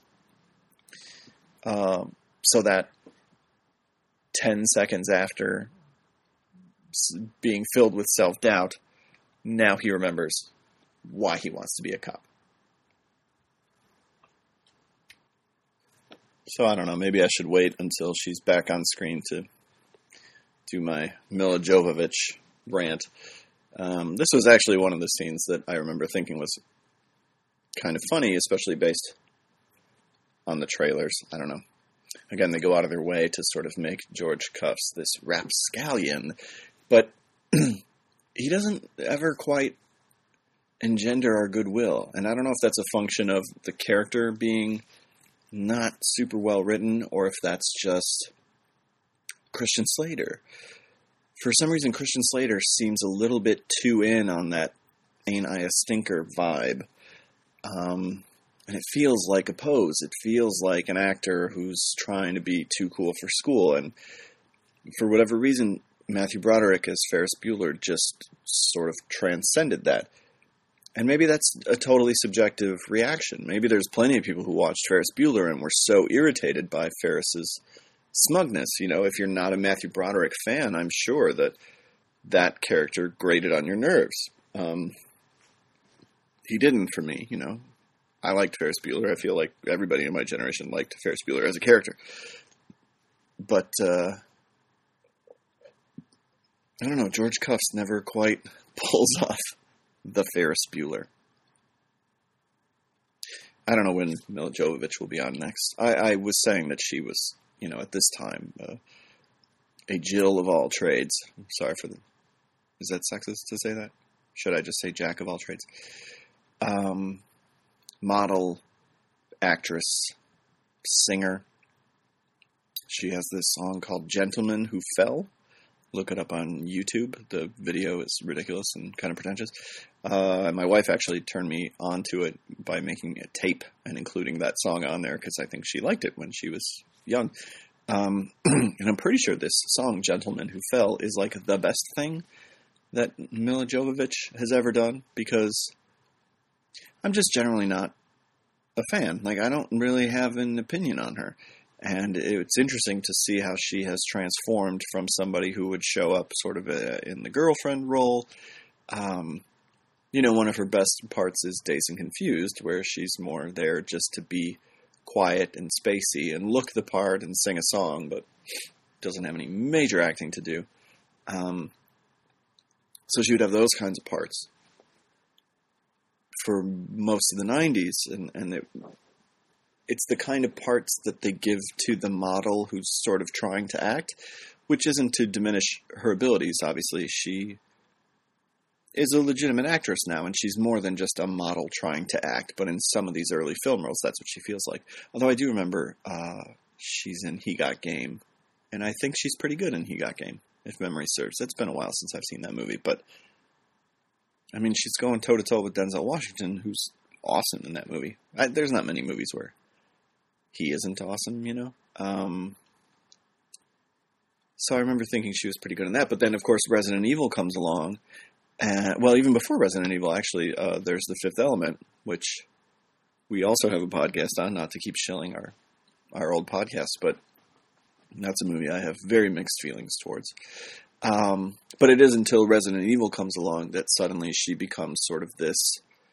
Um, so that ten seconds after being filled with self-doubt, now he remembers why he wants to be a cop. So I don't know, maybe I should wait until she's back on screen to do my Milla Jovovich rant. Um, this was actually one of the scenes that I remember thinking was kind of funny, especially based on the trailers. I don't know. Again, they go out of their way to sort of make George Cuffs this rapscallion, but he doesn't ever quite engender our goodwill. And I don't know if that's a function of the character being not super well written, or if that's just Christian Slater. For some reason, Christian Slater seems a little bit too in on that "ain't I a stinker" vibe. Um, and it feels like a pose. It feels like an actor who's trying to be too cool for school. And for whatever reason, Matthew Broderick as Ferris Bueller just sort of transcended that. And maybe that's a totally subjective reaction. Maybe there's plenty of people who watched Ferris Bueller and were so irritated by Ferris's smugness. You know, if you're not a Matthew Broderick fan, I'm sure that that character grated on your nerves. Um, he didn't for me, you know. I liked Ferris Bueller. I feel like everybody in my generation liked Ferris Bueller as a character. But, uh, I don't know, George Cuffs never quite pulls off the Ferris Bueller. I don't know when Milla Jovovich will be on next. I, I was saying that she was, you know, at this time, uh, a Jill of all trades. I'm sorry for the... Is that sexist to say that? Should I just say Jack of all trades? Um, model, actress, singer. She has this song called Gentleman Who Fell. Look it up on YouTube. The video is ridiculous and kind of pretentious. Uh, my wife actually turned me onto it by making a tape and including that song on there because I think she liked it when she was young. Um, and I'm pretty sure this song, Gentleman Who Fell, is like the best thing that Milla Jovovich has ever done, because I'm just generally not a fan. Like, I don't really have an opinion on her. And it's interesting to see how she has transformed from somebody who would show up sort of a, in the girlfriend role. Um, you know, one of her best parts is Dazed and Confused, where she's more there just to be quiet and spacey and look the part and sing a song, but doesn't have any major acting to do. Um, so she would have those kinds of parts for most of the nineties, and, and it, it's the kind of parts that they give to the model who's sort of trying to act, which isn't to diminish her abilities. Obviously, she is a legitimate actress now, and she's more than just a model trying to act, but in some of these early film roles, that's what she feels like. Although I do remember uh, she's in He Got Game, and I think she's pretty good in He Got Game, if memory serves. It's been a while since I've seen that movie, but I mean, she's going toe-to-toe with Denzel Washington, who's awesome in that movie. I, there's not many movies where he isn't awesome, you know? Um, so I remember thinking she was pretty good in that. But then, of course, Resident Evil comes along. And, well, even before Resident Evil, actually, uh, there's The Fifth Element, which we also have a podcast on, not to keep shilling our, our old podcast, but that's a movie I have very mixed feelings towards. Um, but it is until Resident Evil comes along that suddenly she becomes sort of this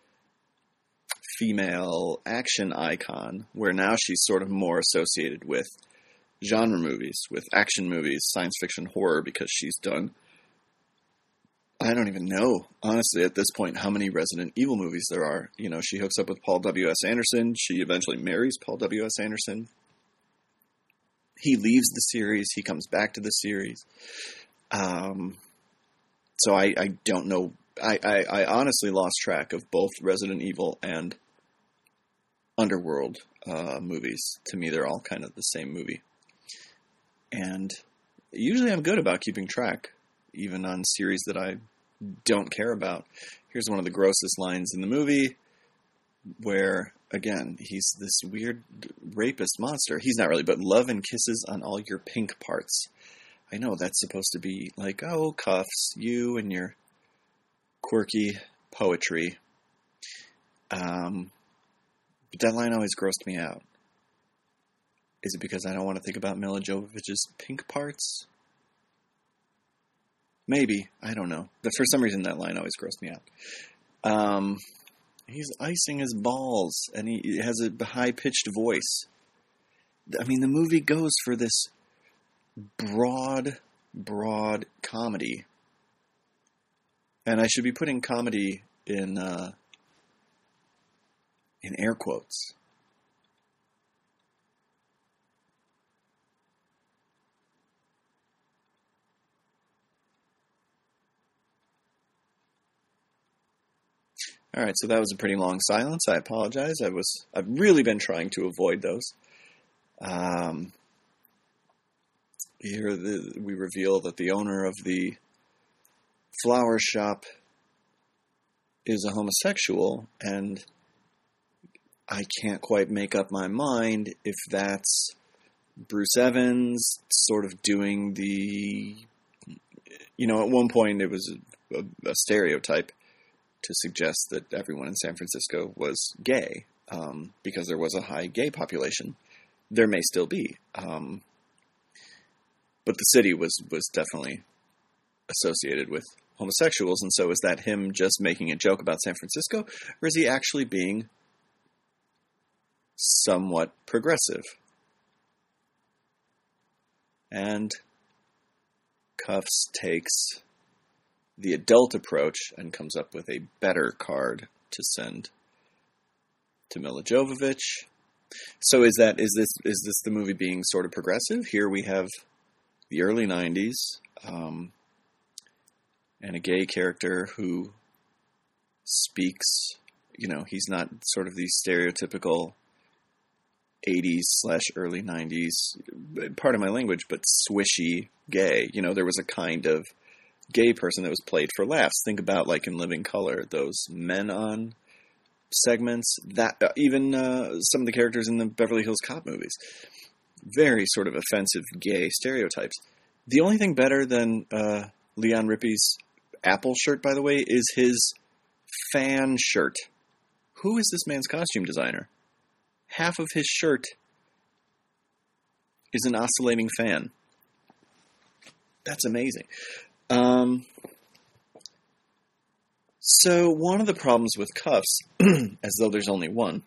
female action icon, where now she's sort of more associated with genre movies, with action movies, science fiction, horror, because she's done, I don't even know, honestly, at this point, how many Resident Evil movies there are. You know, she hooks up with Paul W S. Anderson. She eventually marries Paul W S. Anderson. He leaves the series. He comes back to the series. Um, so I, I don't know. I, I, I honestly lost track of both Resident Evil and Underworld uh, movies. To me, they're all kind of the same movie. And usually I'm good about keeping track, even on series that I don't care about. Here's one of the grossest lines in the movie, where, again, he's this weird rapist monster. He's not really, but love and kisses on all your pink parts. I know that's supposed to be like, oh, Cuffs, you and your quirky poetry. Um, but that line always grossed me out. Is it because I don't want to think about Mila Jovovich's pink parts? Maybe. I don't know. But for some reason, that line always grossed me out. Um, he's icing his balls, and he has a high-pitched voice. I mean, the movie goes for this broad, broad comedy. And I should be putting comedy in uh, in air quotes. All right, so that was a pretty long silence. I apologize. I was I've really been trying to avoid those. Um, here the, we reveal that the owner of the flower shop is a homosexual, and I can't quite make up my mind if that's Bruce Evans sort of doing the, you know, at one point it was a, a, a stereotype to suggest that everyone in San Francisco was gay, um, because there was a high gay population. There may still be. Um, but the city was, was definitely associated with homosexuals, and so is that him just making a joke about San Francisco, or is he actually being somewhat progressive? And Cuffs takes the adult approach and comes up with a better card to send to Mila Jovovich. So is that is this is this the movie being sort of progressive? Here we have the early nineties, um, and a gay character who speaks, you know, he's not sort of the stereotypical eighties slash early nineties, pardon my language, but swishy gay. You know, there was a kind of gay person that was played for laughs. Think about, like, in Living Color, those men on segments, that uh, even uh, some of the characters in the Beverly Hills Cop movies. Very sort of offensive gay stereotypes. The only thing better than uh, Leon Rippey's Apple shirt, by the way, is his fan shirt. who is this man's costume designer? Half of his shirt is an oscillating fan. That's amazing. Um, so one of the problems with Cuffs, as though there's only one,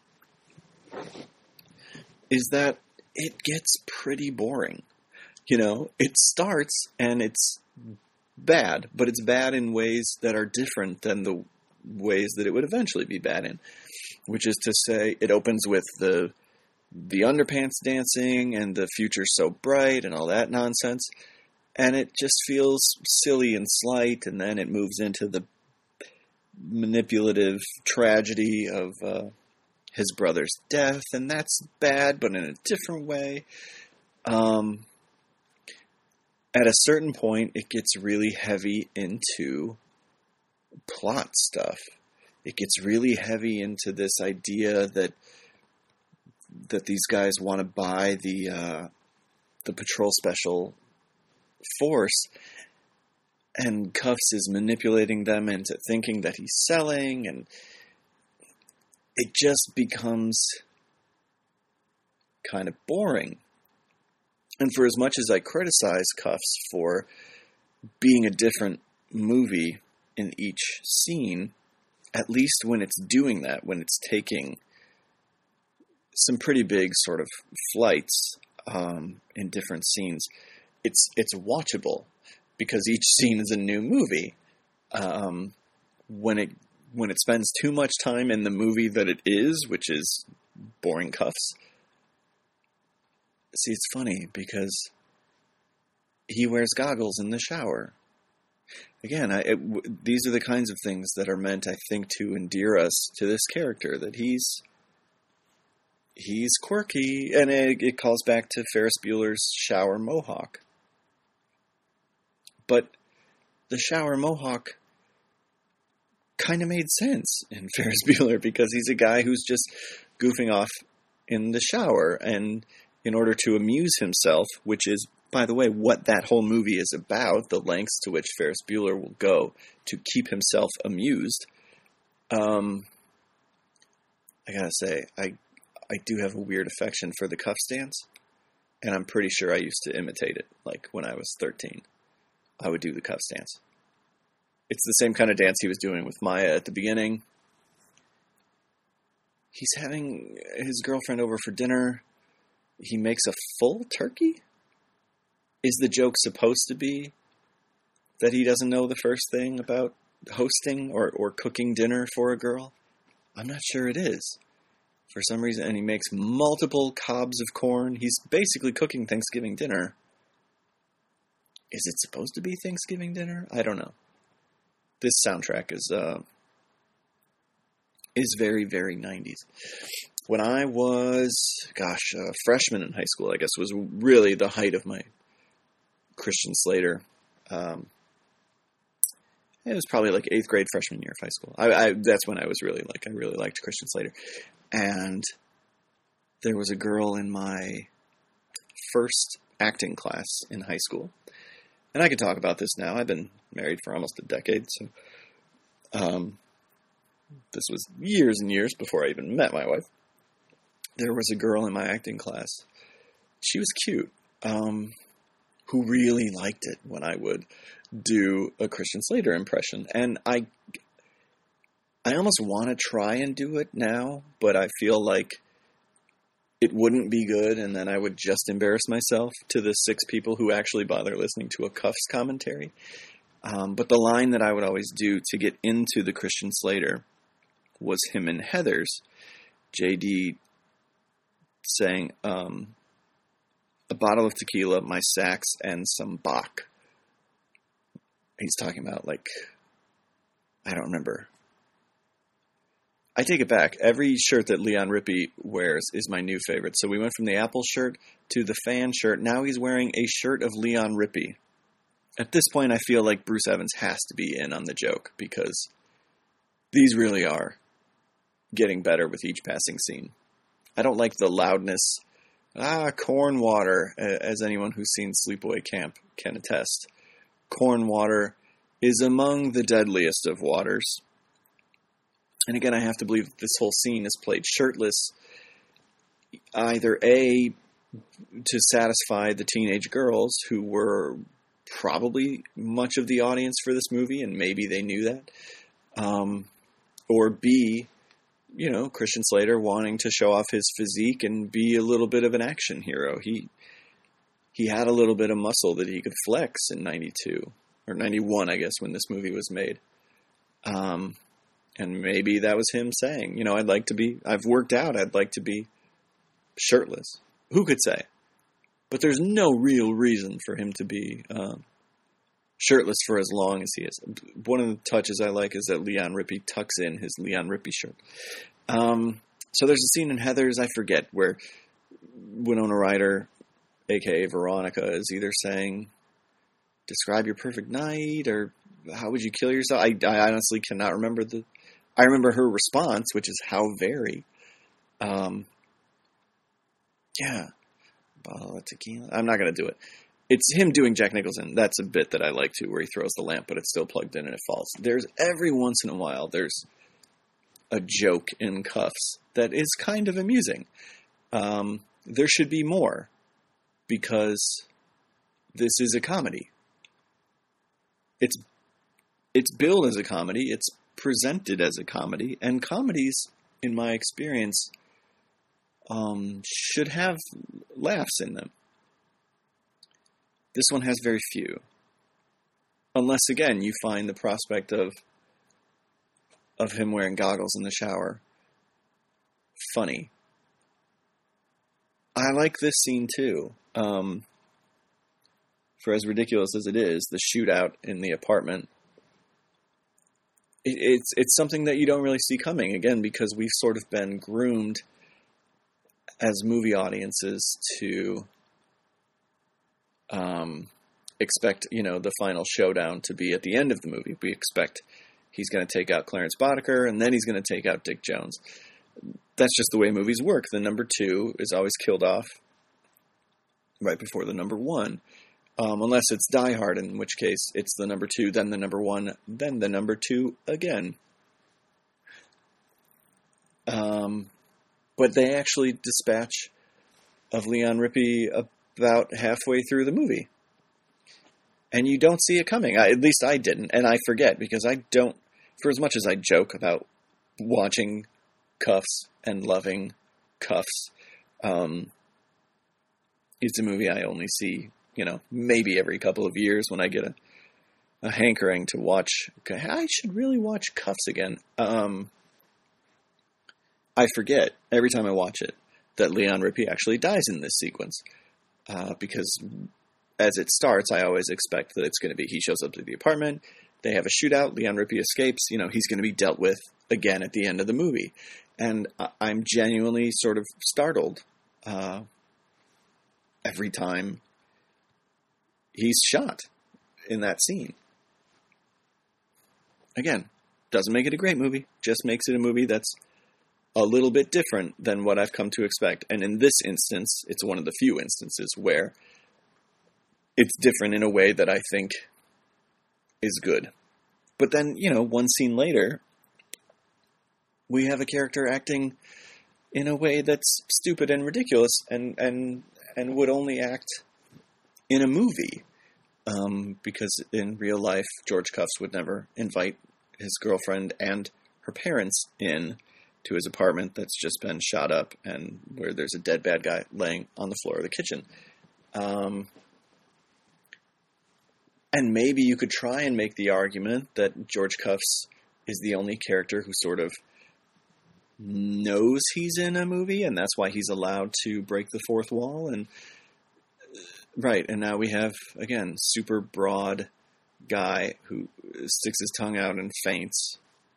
is that it gets pretty boring. You know, it starts and it's bad, but it's bad in ways that are different than the ways that it would eventually be bad in. Which is to say, it opens with the the underpants dancing and the future's so bright and all that nonsense. And it just feels silly and slight, and then it moves into the manipulative tragedy of uh, his brother's death, and that's bad, but in a different way. Um, at a certain point, it gets really heavy into plot stuff. It gets really heavy into this idea that that these guys want to buy the uh, the patrol special force, and Cuffs is manipulating them into thinking that he's selling, and it just becomes kind of boring. And for as much as I criticize Cuffs for being a different movie in each scene, at least when it's doing that, when it's taking some pretty big sort of flights um, in different scenes, it's it's watchable because each scene is a new movie. Um, when it when it spends too much time in the movie that it is, which is boring Cuffs. See, it's funny because he wears goggles in the shower. Again, I, it, w- these are the kinds of things that are meant, I think, to endear us to this character, that he's he's quirky, and it, it calls back to Ferris Bueller's shower mohawk. But the shower mohawk kind of made sense in Ferris Bueller because he's a guy who's just goofing off in the shower, and in order to amuse himself, which is, by the way, what that whole movie is about, the lengths to which Ferris Bueller will go to keep himself amused. Um, I gotta say, I I do have a weird affection for the Cuffs dance, and I'm pretty sure I used to imitate it, like when I was thirteen. I would do the Cuffs dance. It's the same kind of dance he was doing with Maya at the beginning. He's having his girlfriend over for dinner. He makes a full turkey? Is the joke supposed to be that he doesn't know the first thing about hosting or, or cooking dinner for a girl? I'm not sure it is. For some reason, and he makes multiple cobs of corn. He's basically cooking Thanksgiving dinner. Is it supposed to be Thanksgiving dinner? I don't know. This soundtrack is uh, is very, very nineties. When I was, gosh, a freshman in high school, I guess, was really the height of my Christian Slater. Um, it was probably like eighth grade freshman year of high school. I, I, that's when I was really like, I really liked Christian Slater. And there was a girl in my first acting class in high school. And I can talk about this now. I've been married for almost a decade, so um, this was years and years before I even met my wife. There was a girl in my acting class. She was cute, um, who really liked it when I would do a Christian Slater impression. And I, I almost want to try and do it now, but I feel like it wouldn't be good, and then I would just embarrass myself to the six people who actually bother listening to a Cuffs commentary. Um, but the line that I would always do to get into the Christian Slater was him and Heather's. J D saying, um, a bottle of tequila, my sax, and some Bach. He's talking about, like, I don't remember. I take it back. Every shirt that Leon Rippey wears is my new favorite. So we went from the Apple shirt to the fan shirt. Now he's wearing a shirt of Leon Rippey. At this point, I feel like Bruce Evans has to be in on the joke because these really are getting better with each passing scene. I don't like the loudness. Ah, corn water, as anyone who's seen Sleepaway Camp can attest. Corn water is among the deadliest of waters. And again, I have to believe that this whole scene is played shirtless, either A, to satisfy the teenage girls who were probably much of the audience for this movie, and maybe they knew that, um, or B, you know, Christian Slater wanting to show off his physique and be a little bit of an action hero. He he had a little bit of muscle that he could flex in ninety-two, or ninety-one, I guess, when this movie was made. Um, and maybe that was him saying, you know, I'd like to be, I've worked out, I'd like to be shirtless. Who could say? But there's no real reason for him to be um, shirtless for as long as he is. One of the touches I like is that Leon Rippy tucks in his Leon Rippy shirt. Um, so there's a scene in Heathers, I forget, where Winona Ryder, a k a. Veronica, is either saying, describe your perfect night, or how would you kill yourself? I, I honestly cannot remember the... I remember her response, which is, how very. Um, yeah. Bottle of tequila. I'm not going to do it. It's him doing Jack Nicholson. That's a bit that I like too, where he throws the lamp, but it's still plugged in and it falls. There's every once in a while, there's a joke in Cuffs that is kind of amusing. Um, there should be more, because this is a comedy. It's it's billed as a comedy. It's presented as a comedy, and comedies, in my experience, um, should have laughs in them. This one has very few. Unless, again, you find the prospect of of him wearing goggles in the shower funny. I like this scene, too. Um, for as ridiculous as it is, the shootout in the apartment, it, it's it's something that you don't really see coming, again, because we've sort of been groomed as movie audiences to um, expect, you know, the final showdown to be at the end of the movie. We expect he's going to take out Clarence Boddicker, and then he's going to take out Dick Jones. That's just the way movies work. The number two is always killed off right before the number one. Um, unless it's Die Hard, in which case it's the number two, then the number one, then the number two again. Um, but they actually dispatch of Leon Rippy about halfway through the movie. And you don't see it coming. I, at least I didn't, and I forget, because I don't, for as much as I joke about watching Cuffs and loving Cuffs, um, it's a movie I only see, you know, maybe every couple of years when I get a, a hankering to watch. Okay, I should really watch Cuffs again. Um, I forget every time I watch it that Leon Rippy actually dies in this sequence, uh, because as it starts, I always expect that it's going to be he shows up to the apartment, they have a shootout, Leon Rippy escapes, you know, he's going to be dealt with again at the end of the movie. And I'm genuinely sort of startled uh, every time he's shot in that scene. Again, doesn't make it a great movie, just makes it a movie that's a little bit different than what I've come to expect. And in this instance, it's one of the few instances where it's different in a way that I think is good. But then, you know, one scene later, we have a character acting in a way that's stupid and ridiculous and and, and would only act in a movie. Um, because in real life, George Cuffs would never invite his girlfriend and her parents in to his apartment that's just been shot up and where there's a dead bad guy laying on the floor of the kitchen. Um, and maybe you could try and make the argument that George Cuffs is the only character who sort of knows he's in a movie, and that's why he's allowed to break the fourth wall. And right, and now we have, again, super broad guy who sticks his tongue out and faints.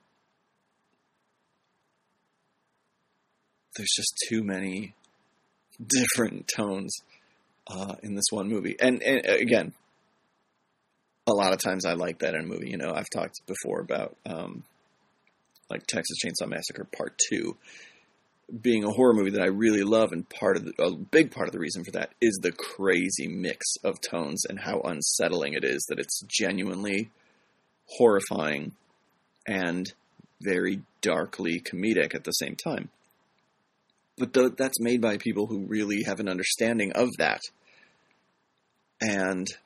There's just too many different tones uh, in this one movie. And, and again, a lot of times I like that in a movie. You know, I've talked before about um, like Texas Chainsaw Massacre Part two being a horror movie that I really love, and part of the, a big part of the reason for that is the crazy mix of tones and how unsettling it is that it's genuinely horrifying and very darkly comedic at the same time. But th- that's made by people who really have an understanding of that. And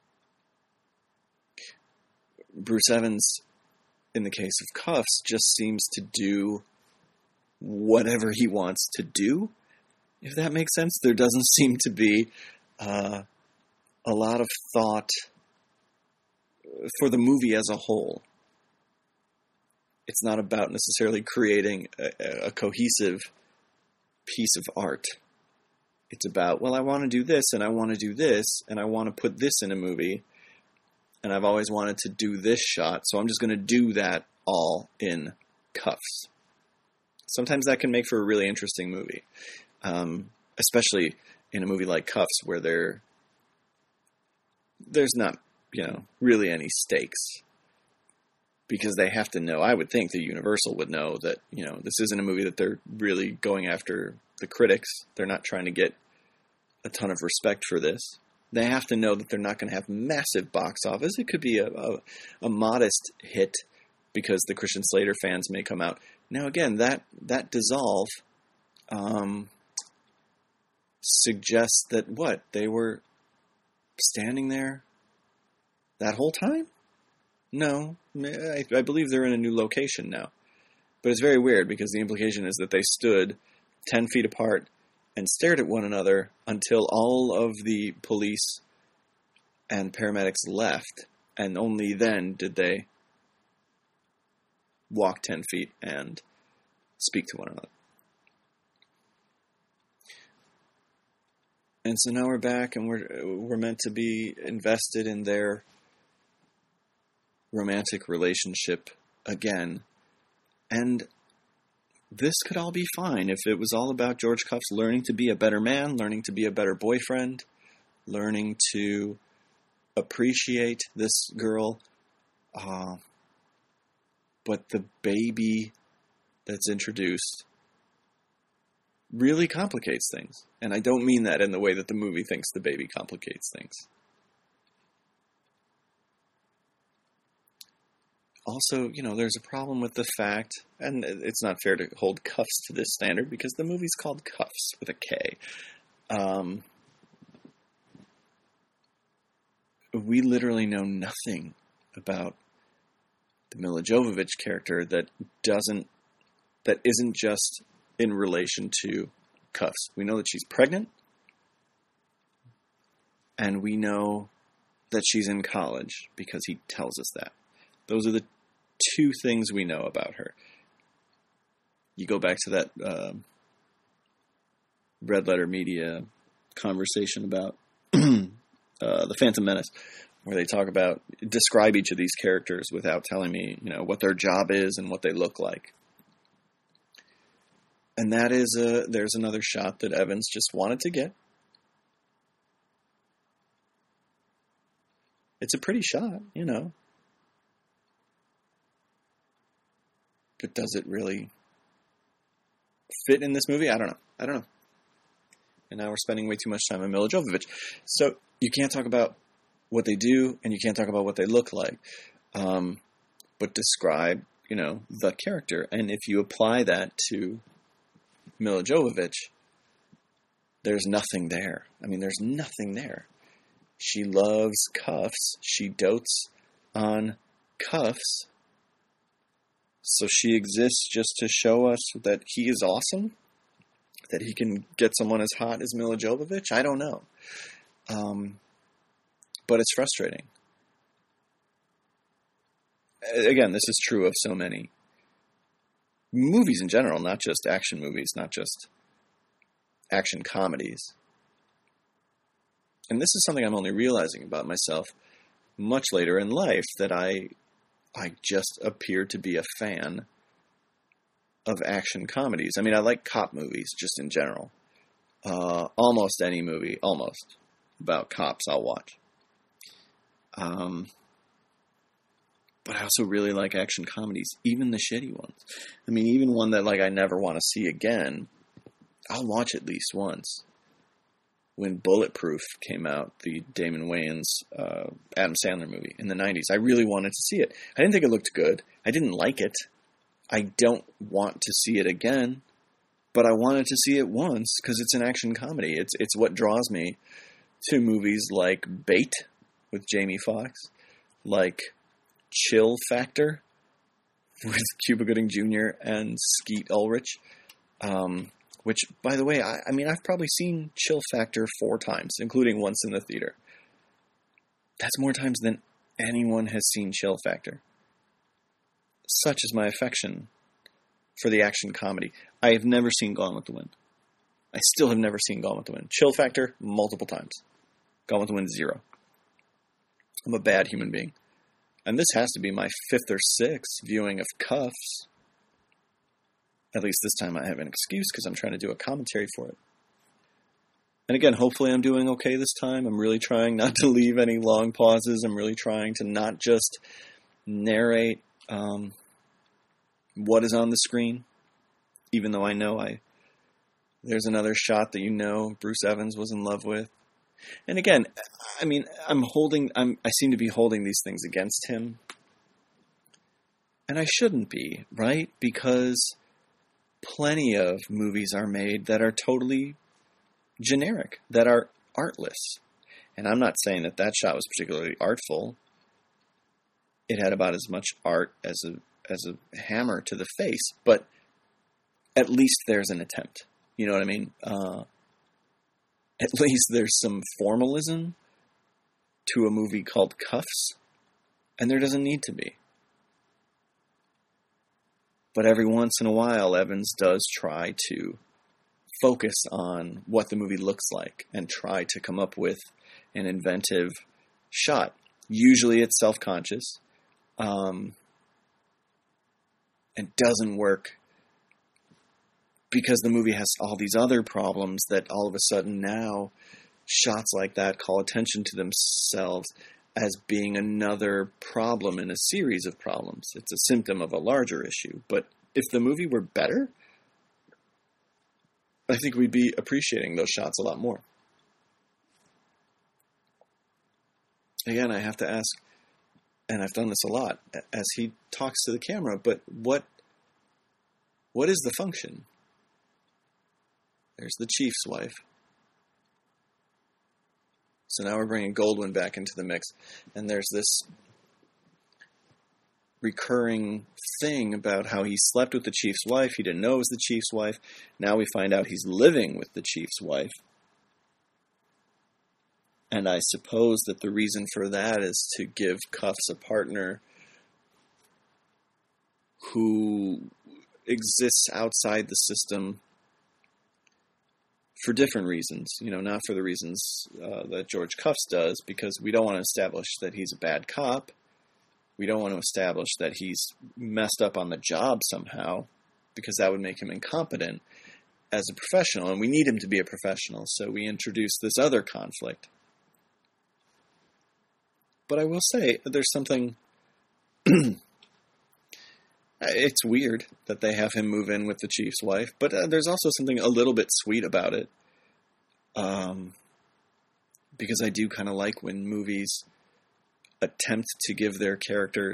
Bruce Evans, in the case of Cuffs, just seems to do whatever he wants to do, if that makes sense. There doesn't seem to be uh, a lot of thought for the movie as a whole. It's not about necessarily creating a, a cohesive piece of art. It's about, well, I want to do this, and I want to do this, and I want to put this in a movie, and I've always wanted to do this shot, so I'm just going to do that all in Cuffs. Sometimes that can make for a really interesting movie, um, especially in a movie like Cuffs, where there there's not, you know, really any stakes, because they have to know. I would think that Universal would know that, you know, this isn't a movie that they're really going after the critics. They're not trying to get a ton of respect for this. They have to know that they're not going to have massive box office. It could be a, a, a modest hit because the Christian Slater fans may come out. Now, again, that, that Dissolve um, suggests that, what, they were standing there that whole time? No, I, I believe they're in a new location now. But it's very weird because the implication is that they stood ten feet apart and stared at one another until all of the police and paramedics left, and only then did they walk ten feet and speak to one another. And so now we're back, and we're we're meant to be invested in their romantic relationship again. And this could all be fine if it was all about George Cuffs learning to be a better man, learning to be a better boyfriend, learning to appreciate this girl. Uh, but the baby that's introduced really complicates things. And I don't mean that in the way that the movie thinks the baby complicates things. Also, you know, there's a problem with the fact, and it's not fair to hold Cuffs to this standard because the movie's called Cuffs with a K. Um, we literally know nothing about the Milla Jovovich character that doesn't, that isn't just in relation to Cuffs. We know that she's pregnant, and we know that she's in college because he tells us that. Those are the two things we know about her. You go back to that uh, Red Letter Media conversation about uh, the Phantom Menace, where they talk about, describe each of these characters without telling me, you know, what their job is and what they look like. And that is a, there's another shot that Evans just wanted to get. It's a pretty shot, you know. But does it really fit in this movie? I don't know. I don't know. And now we're spending way too much time on Milla Jovovich. So you can't talk about what they do, and you can't talk about what they look like. Um, but describe, you know, the character. And if you apply that to Milla Jovovich, there's nothing there. I mean, there's nothing there. She loves Cuffs. She dotes on Cuffs. So she exists just to show us that he is awesome? That he can get someone as hot as Milla Jovovich? I don't know. Um, but it's frustrating. Again, this is true of so many movies in general, not just action movies, not just action comedies. And this is something I'm only realizing about myself much later in life, that I I just appear to be a fan of action comedies. I mean, I like cop movies just in general. Uh, almost any movie, almost, about cops I'll watch. Um, but I also really like action comedies, even the shitty ones. I mean, even one that like I never want to see again, I'll watch at least once. When Bulletproof came out, the Damon Wayans, uh, Adam Sandler movie in the nineties, I really wanted to see it. I didn't think it looked good. I didn't like it. I don't want to see it again, but I wanted to see it once because it's an action comedy. It's it's what draws me to movies like Bait with Jamie Foxx, like Chill Factor with Cuba Gooding Junior and Skeet Ulrich. Um, which, by the way, I, I mean, I've probably seen Chill Factor four times, including once in the theater. That's more times than anyone has seen Chill Factor. Such is my affection for the action comedy. I have never seen Gone with the Wind. I still have never seen Gone with the Wind. Chill Factor, multiple times. Gone with the Wind, zero. I'm a bad human being. And this has to be my fifth or sixth viewing of Cuffs. At least this time I have an excuse because I'm trying to do a commentary for it. And again, hopefully I'm doing okay this time. I'm really trying not to leave any long pauses. I'm really trying to not just narrate um, what is on the screen, even though I know I there's another shot that you know Bruce Evans was in love with. And again, I mean, I'm holding, I'm, I seem to be holding these things against him. And I shouldn't be, right? Because plenty of movies are made that are totally generic, that are artless. And I'm not saying that that shot was particularly artful. It had about as much art as a as a hammer to the face, but at least there's an attempt. You know what I mean? Uh, at least there's some formalism to a movie called Cuffs, and there doesn't need to be. But every once in a while, Evans does try to focus on what the movie looks like and try to come up with an inventive shot. Usually it's self-conscious. Um, and doesn't work because the movie has all these other problems that all of a sudden now shots like that call attention to themselves as being another problem in a series of problems. It's a symptom of a larger issue. But if the movie were better, I think we'd be appreciating those shots a lot more. Again, I have to ask, and I've done this a lot, as he talks to the camera, but what what is the function? There's the chief's wife. So now we're bringing Goldwyn back into the mix, and there's this recurring thing about how he slept with the chief's wife. He didn't know it was the chief's wife. Now we find out he's living with the chief's wife. And I suppose that the reason for that is to give Cuffs a partner who exists outside the system for different reasons. You know, not for the reasons uh, that George Cuffs does, because we don't want to establish that he's a bad cop. We don't want to establish that he's messed up on the job somehow, because that would make him incompetent as a professional, and we need him to be a professional, so we introduce this other conflict. But I will say, there's something... It's weird that they have him move in with the chief's wife, but uh, there's also something a little bit sweet about it. Um, because I do kind of like when movies attempt to give their characters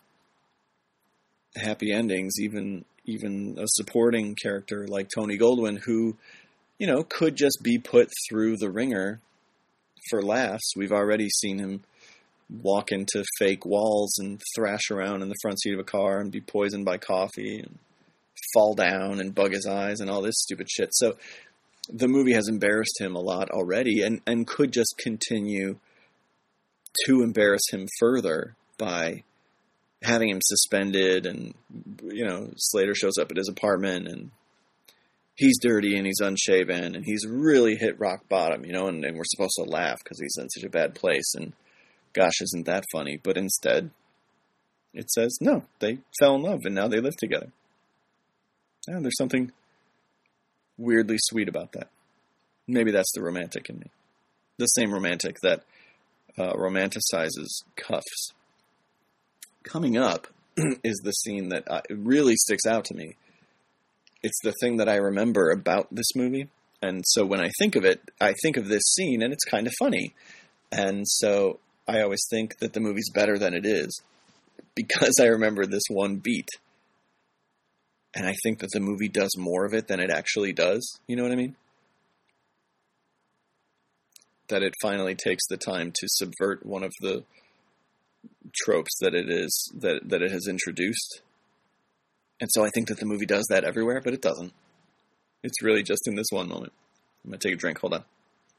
happy endings, even even a supporting character like Tony Goldwyn, who, you know, could just be put through the ringer for laughs. We've already seen him walk into fake walls and thrash around in the front seat of a car and be poisoned by coffee and fall down and bug his eyes and all this stupid shit. So the movie has embarrassed him a lot already, and, and could just continue to embarrass him further by having him suspended. And, you know, Slater shows up at his apartment and he's dirty and he's unshaven and he's really hit rock bottom, you know, and, and we're supposed to laugh because he's in such a bad place. And gosh, isn't that funny? But instead, it says, no, they fell in love and now they live together. And there's something weirdly sweet about that. Maybe that's the romantic in me. The same romantic that uh, romanticizes Cuffs. Coming up is the scene that uh, really sticks out to me. It's the thing that I remember about this movie. And so when I think of it, I think of this scene and it's kind of funny. And so I always think that the movie's better than it is because I remember this one beat. And I think that the movie does more of it than it actually does. You know what I mean? That it finally takes the time to subvert one of the tropes that it is, that, that it has introduced. And so I think that the movie does that everywhere, but it doesn't. It's really just in this one moment. I'm going to take a drink. Hold on.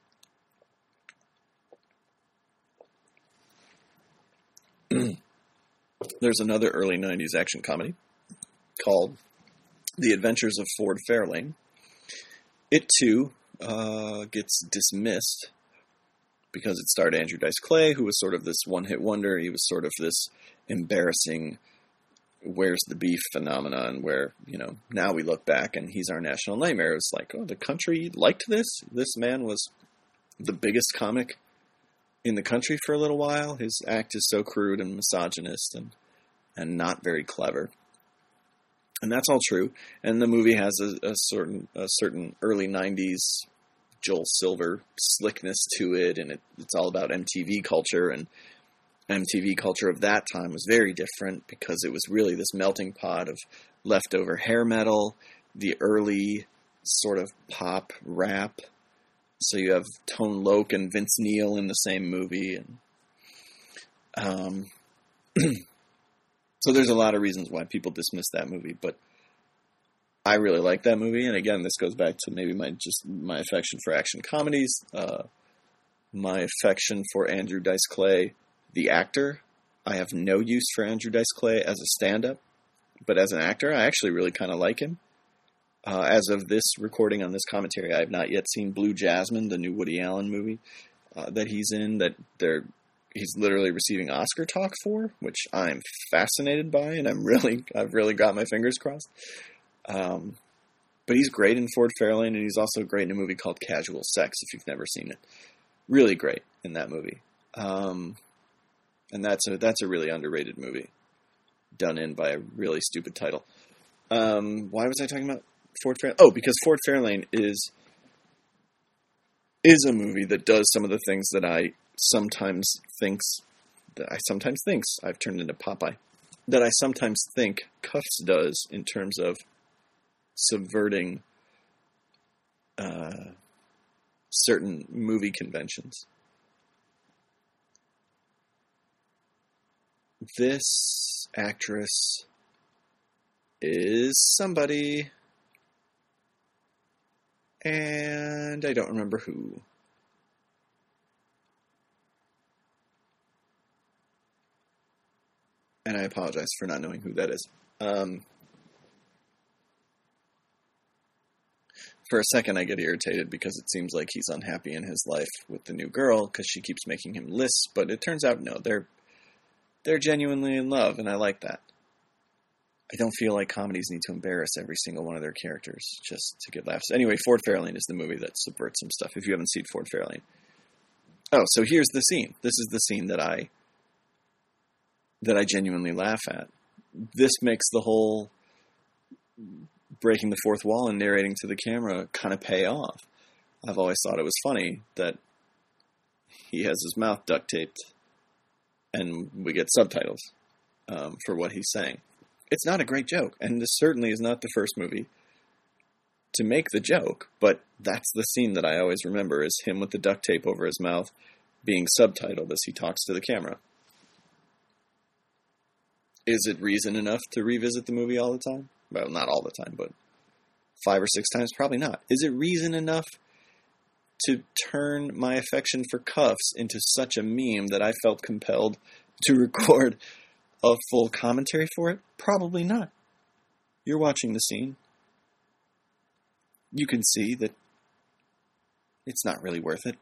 There's another early nineties action comedy called The Adventures of Ford Fairlane. It, too, uh, gets dismissed because it starred Andrew Dice Clay, who was sort of this one-hit wonder. He was sort of this embarrassing where's the beef phenomenon where, you know, now we look back and he's our national nightmare. It's like, oh, the country liked this? This man was the biggest comic in the country for a little while. His act is so crude and misogynist and and not very clever. And that's all true. And the movie has a, a certain a certain early nineties Joel Silver slickness to it, and it, it's all about M T V culture, and M T V culture of that time was very different because it was really this melting pot of leftover hair metal, the early sort of pop rap. So you have Tone Loc and Vince Neil in the same movie, and um, so there's a lot of reasons why people dismiss that movie, but I really like that movie. And again, this goes back to maybe my just my affection for action comedies, uh, my affection for Andrew Dice Clay, the actor. I have no use for Andrew Dice Clay as a stand-up, but as an actor, I actually really kind of like him. Uh, as of this recording on this commentary, I have not yet seen Blue Jasmine, the new Woody Allen movie uh, that he's in, that they're he's literally receiving Oscar talk for, which I'm fascinated by, and I'm really I've really got my fingers crossed. Um, but he's great in Ford Fairlane, and he's also great in a movie called Casual Sex, if you've never seen it. Really great in that movie. Um, and that's a, that's a really underrated movie, done in by a really stupid title. Um, why was I talking about Ford Fairlane? Oh, because Ford Fairlane is, is a movie that does some of the things that I sometimes thinks, that I sometimes thinks I've turned into Popeye, that I sometimes think Cuffs does in terms of subverting uh, certain movie conventions. This actress is somebody, and I don't remember who. And I apologize for not knowing who that is. Um, for a second, I get irritated because it seems like he's unhappy in his life with the new girl because she keeps making him lists. But it turns out, no, they're they're genuinely in love, and I like that. I don't feel like comedies need to embarrass every single one of their characters just to get laughs. Anyway, Ford Fairlane is the movie that subverts some stuff. If you haven't seen Ford Fairlane, oh, so here's the scene. This is the scene that I. that I genuinely laugh at. This makes the whole breaking the fourth wall and narrating to the camera kind of pay off. I've always thought it was funny that he has his mouth duct taped and we get subtitles um, for what he's saying. It's not a great joke, and this certainly is not the first movie to make the joke, but that's the scene that I always remember, is him with the duct tape over his mouth being subtitled as he talks to the camera. Is it reason enough to revisit the movie all the time? Well, not all the time, but five or six times? Probably not. Is it reason enough to turn my affection for Cuffs into such a meme that I felt compelled to record a full commentary for it? Probably not. You're watching the scene. You can see that it's not really worth it.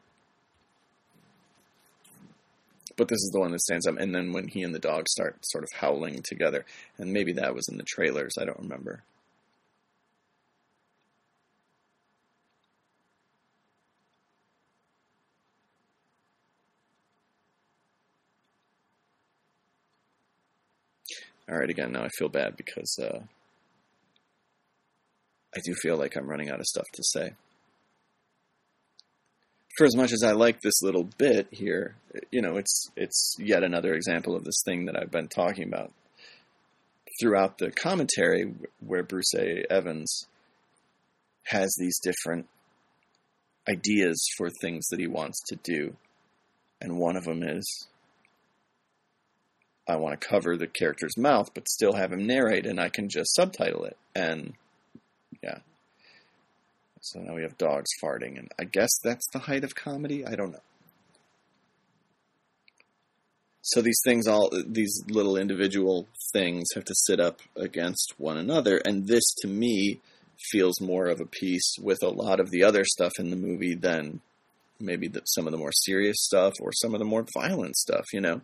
But this is the one that stands up. And then when he and the dog start sort of howling together, and maybe that was in the trailers, I don't remember. All right, again, now I feel bad because uh, I do feel like I'm running out of stuff to say. For as much as I like this little bit here, you know, it's it's yet another example of this thing that I've been talking about throughout the commentary where Bruce A. Evans has these different ideas for things that he wants to do. And one of them is, I want to cover the character's mouth, but still have him narrate, and I can just subtitle it. And, yeah. So now we have dogs farting, and I guess that's the height of comedy? I don't know. So these things, all these little individual things have to sit up against one another, and this, to me, feels more of a piece with a lot of the other stuff in the movie than maybe the, some of the more serious stuff or some of the more violent stuff, you know?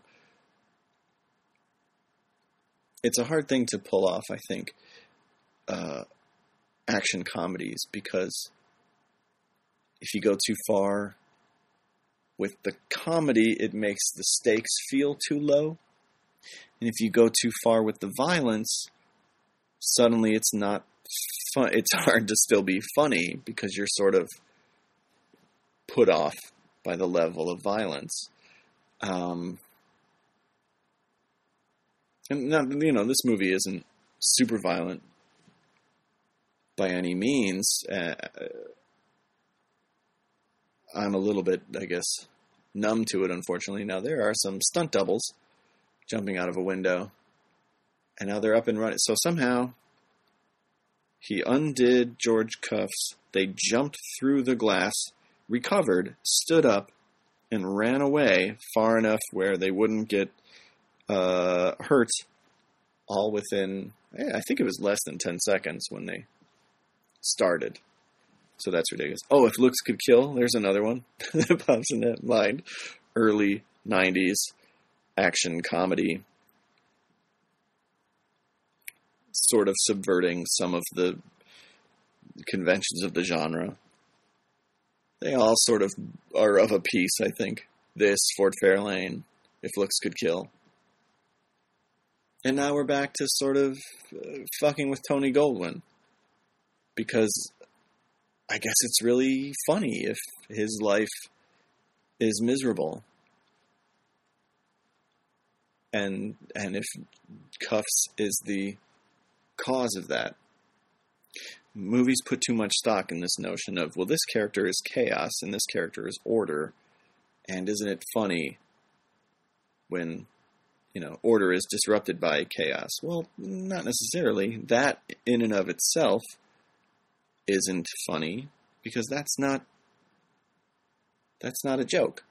It's a hard thing to pull off, I think, uh, action comedies, because if you go too far with the comedy, it makes the stakes feel too low. And if you go too far with the violence, suddenly it's not fun. It's hard to still be funny because you're sort of put off by the level of violence. Um, and now, you know, this movie isn't super violent by any means. Uh, I'm a little bit, I guess, numb to it, unfortunately. Now, there are some stunt doubles jumping out of a window, and now they're up and running. So somehow, he undid George Cuffs. They jumped through the glass, recovered, stood up, and ran away far enough where they wouldn't get uh, hurt, all within, I think it was less than ten seconds when they started. So that's ridiculous. Oh, If Looks Could Kill, there's another one that pops in that mind. Early nineties action comedy, sort of subverting some of the conventions of the genre. They all sort of are of a piece, I think. This, Fort Fairlane, If Looks Could Kill. And now we're back to sort of uh, fucking with Tony Goldwyn. Because I guess it's really funny if his life is miserable. And and if Cuffs is the cause of that. Movies put too much stock in this notion of, well, this character is chaos and this character is order. And isn't it funny when, you know, order is disrupted by chaos? Well, not necessarily. That in and of itself isn't funny, because that's not that's not a joke.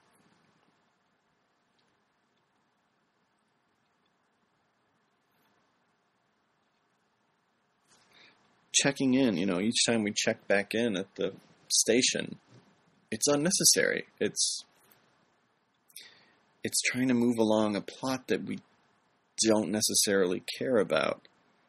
Checking in, you know, each time we check back in at the station, it's unnecessary. It's it's trying to move along a plot that we don't necessarily care about.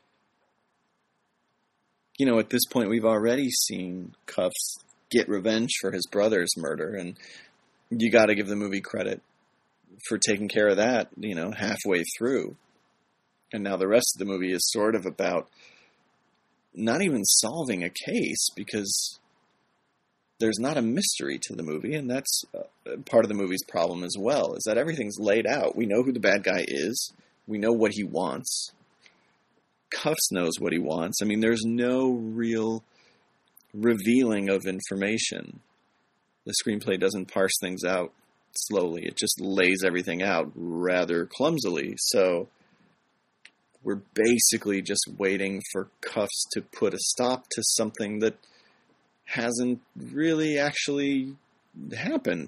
You know, at this point, we've already seen Cuffs get revenge for his brother's murder, and you got to give the movie credit for taking care of that, you know, halfway through. And now the rest of the movie is sort of about not even solving a case, because there's not a mystery to the movie, and that's part of the movie's problem as well, is that everything's laid out. We know who the bad guy is. We know what he wants. Cuffs knows what he wants. I mean, there's no real revealing of information. The screenplay doesn't parse things out slowly. It just lays everything out rather clumsily. So we're basically just waiting for Cuffs to put a stop to something that hasn't really actually happened.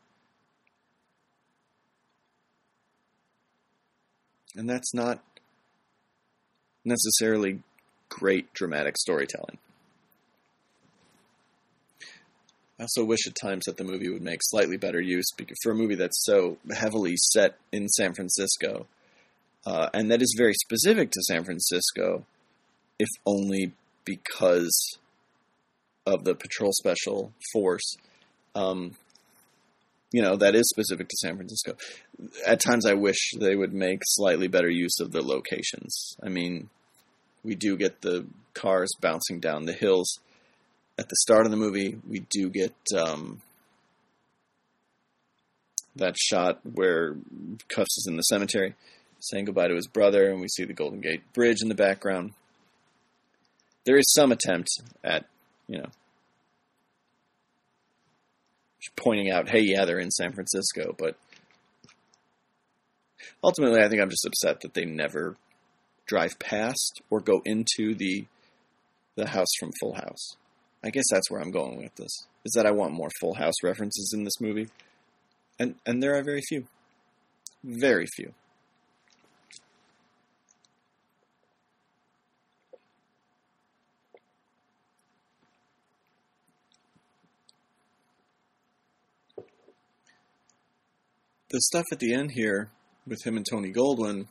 And that's not necessarily great dramatic storytelling. I also wish at times that the movie would make slightly better use, because for a movie that's so heavily set in San Francisco, uh, and that is very specific to San Francisco, if only because of the Patrol Special Force, um, you know, that is specific to San Francisco. At times I wish they would make slightly better use of the locations. I mean, we do get the cars bouncing down the hills. At the start of the movie, we do get um, that shot where Cuffs is in the cemetery. saying goodbye to his brother, and we see the Golden Gate Bridge in the background. There is some attempt at, you know, pointing out, hey, yeah, they're in San Francisco, but ultimately I think I'm just upset that they never drive past or go into the the house from Full House. I guess that's where I'm going with this, is that I want more Full House references in this movie. And and there are very few. Very few. The stuff at the end here with him and Tony Goldwyn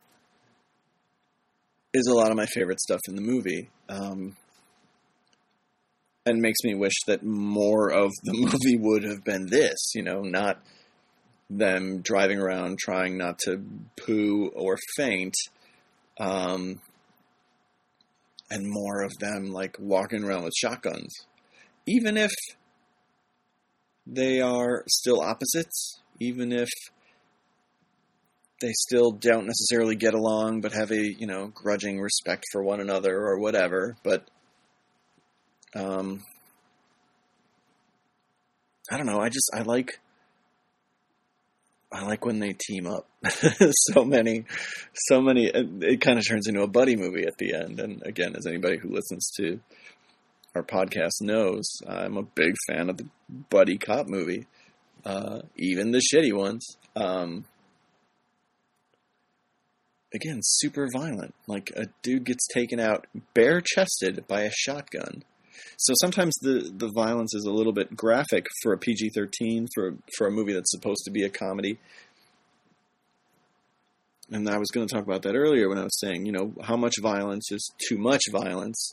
is a lot of my favorite stuff in the movie. Um, and makes me wish that more of the movie would have been this, you know, not them driving around trying not to poo or faint, um, and more of them, like, walking around with shotguns. Even if they are still opposites, even if they still don't necessarily get along, but have a, you know, grudging respect for one another or whatever, but, um, I don't know, I just, I like, I like when they team up. so many, so many, it kind of turns into a buddy movie at the end, and again, as anybody who listens to our podcast knows, I'm a big fan of the buddy cop movie, uh, even the shitty ones. Um, Again, super violent. Like, a dude gets taken out bare-chested by a shotgun. So sometimes the, the violence is a little bit graphic for a P G thirteen, for, for a movie that's supposed to be a comedy. And I was going to talk about that earlier when I was saying, you know, how much violence is too much violence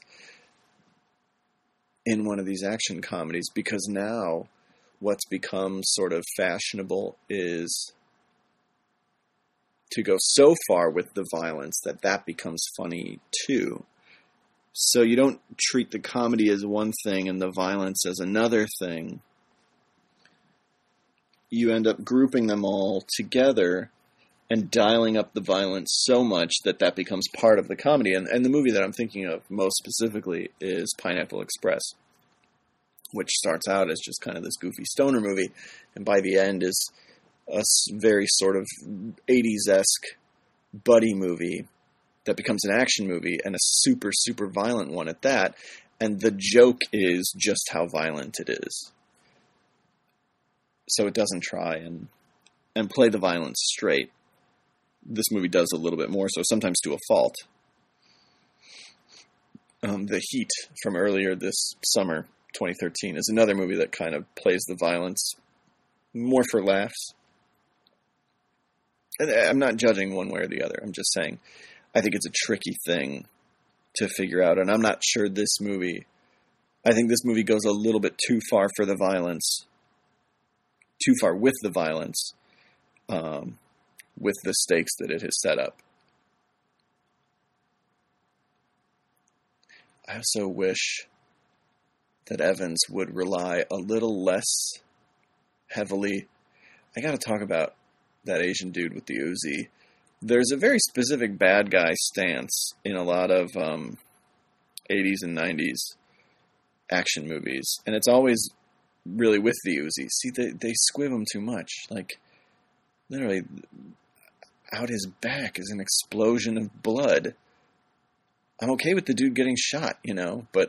in one of these action comedies, because now what's become sort of fashionable is to go so far with the violence that that becomes funny too. So you don't treat the comedy as one thing and the violence as another thing. You end up grouping them all together and dialing up the violence so much that that becomes part of the comedy. And, and the movie that I'm thinking of most specifically is Pineapple Express, which starts out as just kind of this goofy stoner movie, and by the end is a very sort of eighties-esque buddy movie that becomes an action movie, and a super, super violent one at that. And the joke is just how violent it is. So it doesn't try and and play the violence straight. This movie does a little bit more, so sometimes to a fault. Um, The Heat from earlier this summer, twenty thirteen, is another movie that kind of plays the violence more for laughs. And I'm not judging one way or the other. I'm just saying I think it's a tricky thing to figure out, and I'm not sure this movie... I think this movie goes a little bit too far for the violence, too far with the violence, um, with the stakes that it has set up. I also wish that Evans would rely a little less heavily... I gotta talk about that Asian dude with the Uzi. There's a very specific bad guy stance in a lot of um, eighties and nineties action movies, and it's always really with the Uzi. See, they, they squiv him too much. Like, literally, out his back is an explosion of blood. I'm okay with the dude getting shot, you know, but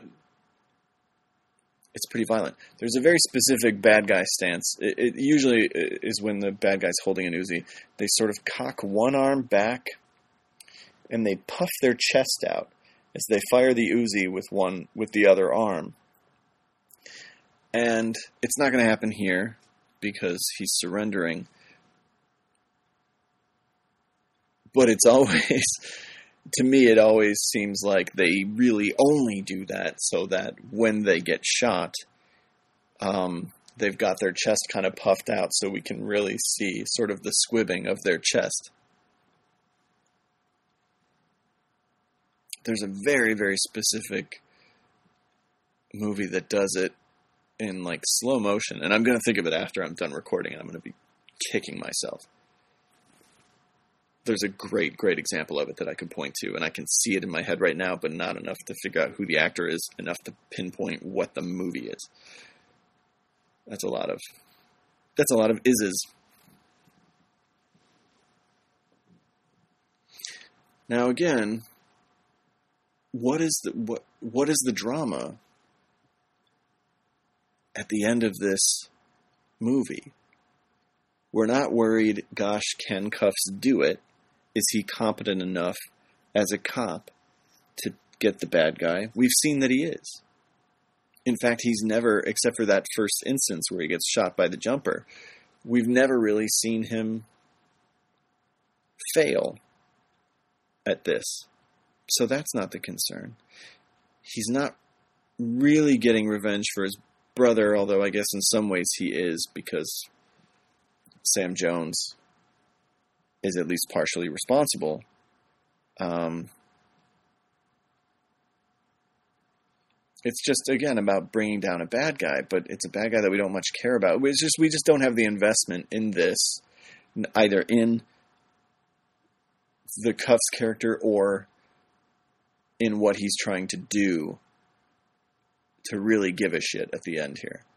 it's pretty violent. There's a very specific bad guy stance. It, it usually is when the bad guy's holding an Uzi. They sort of cock one arm back, and they puff their chest out as they fire the Uzi with one with the other arm. And it's not going to happen here because he's surrendering. But it's always... To me, it always seems like they really only do that so that when they get shot, um, they've got their chest kind of puffed out so we can really see sort of the squibbing of their chest. There's a very, very specific movie that does it in like slow motion, and I'm going to think of it after I'm done recording, and I'm going to be kicking myself. there's a great, great example of it that I could point to, and I can see it in my head right now, but not enough to figure out who the actor is, enough to pinpoint what the movie is. That's a lot of, that's a lot of ises. Now again, what is the, what, what is the drama at the end of this movie? We're not worried, gosh, can Cuffs do it? Is he competent enough as a cop to get the bad guy? We've seen that he is. In fact, he's never, except for that first instance where he gets shot by the jumper, we've never really seen him fail at this. So that's not the concern. He's not really getting revenge for his brother, although I guess in some ways he is, because Sam Jones is at least partially responsible. Um, it's just, again, about bringing down a bad guy, but it's a bad guy that we don't much care about. It's just, we just don't have the investment in this, either in the Cuffs character or in what he's trying to do to really give a shit at the end here.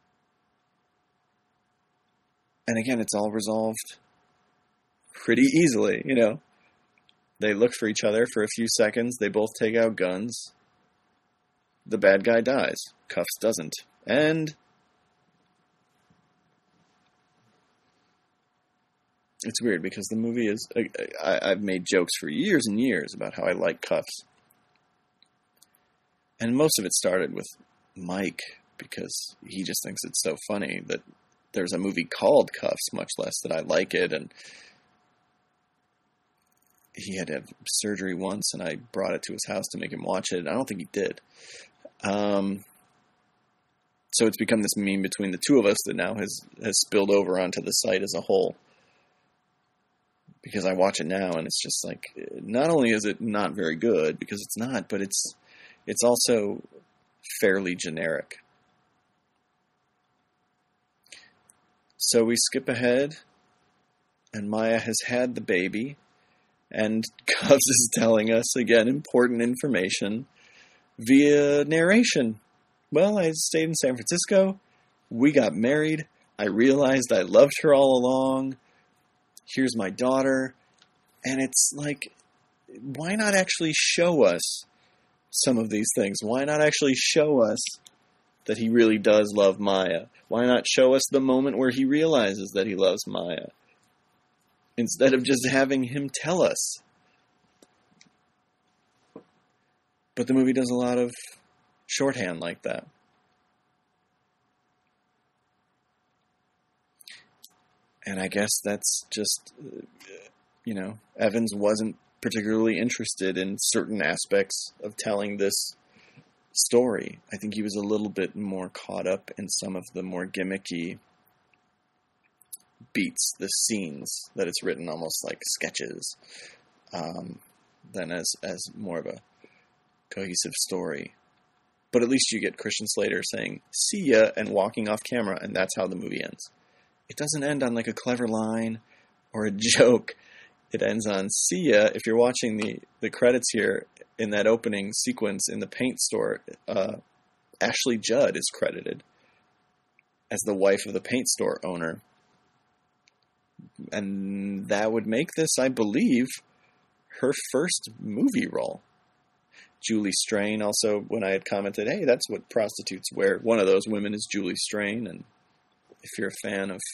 And again, it's all resolved pretty easily, you know. They look for each other for a few seconds. They both take out guns. The bad guy dies. Cuffs doesn't. And it's weird because the movie is... I, I, I've made jokes for years and years about how I like Cuffs. And most of it started with Mike because he just thinks it's so funny that there's a movie called Cuffs, much less that I like it. And he had to have surgery once, and I brought it to his house to make him watch it. I don't think he did. Um, so it's become this meme between the two of us that now has, has spilled over onto the site as a whole. Because I watch it now, and it's just like, not only is it not very good, because it's not, but it's it's also fairly generic. So we skip ahead, and Maya has had the baby, and Cuffs is telling us, again, important information via narration. Well, I stayed in San Francisco, we got married, I realized I loved her all along, here's my daughter, and it's like, why not actually show us some of these things? Why not actually show us that he really does love Maya? Why not show us the moment where he realizes that he loves Maya? Instead of just having him tell us. But the movie does a lot of shorthand like that. And I guess that's just, you know, Evans wasn't particularly interested in certain aspects of telling this story. I think he was a little bit more caught up in some of the more gimmicky beats, the scenes, that it's written almost like sketches, um, than as, as more of a cohesive story. But at least you get Christian Slater saying, "See ya," and walking off camera, and that's how the movie ends. It doesn't end on like a clever line or a joke. It ends on "see ya." If you're watching the, the credits here, in that opening sequence in the paint store, uh, Ashley Judd is credited as the wife of the paint store owner. And that would make this, I believe, her first movie role. Julie Strain also, when I had commented, hey, that's what prostitutes wear. One of those women is Julie Strain, and if you're a fan of,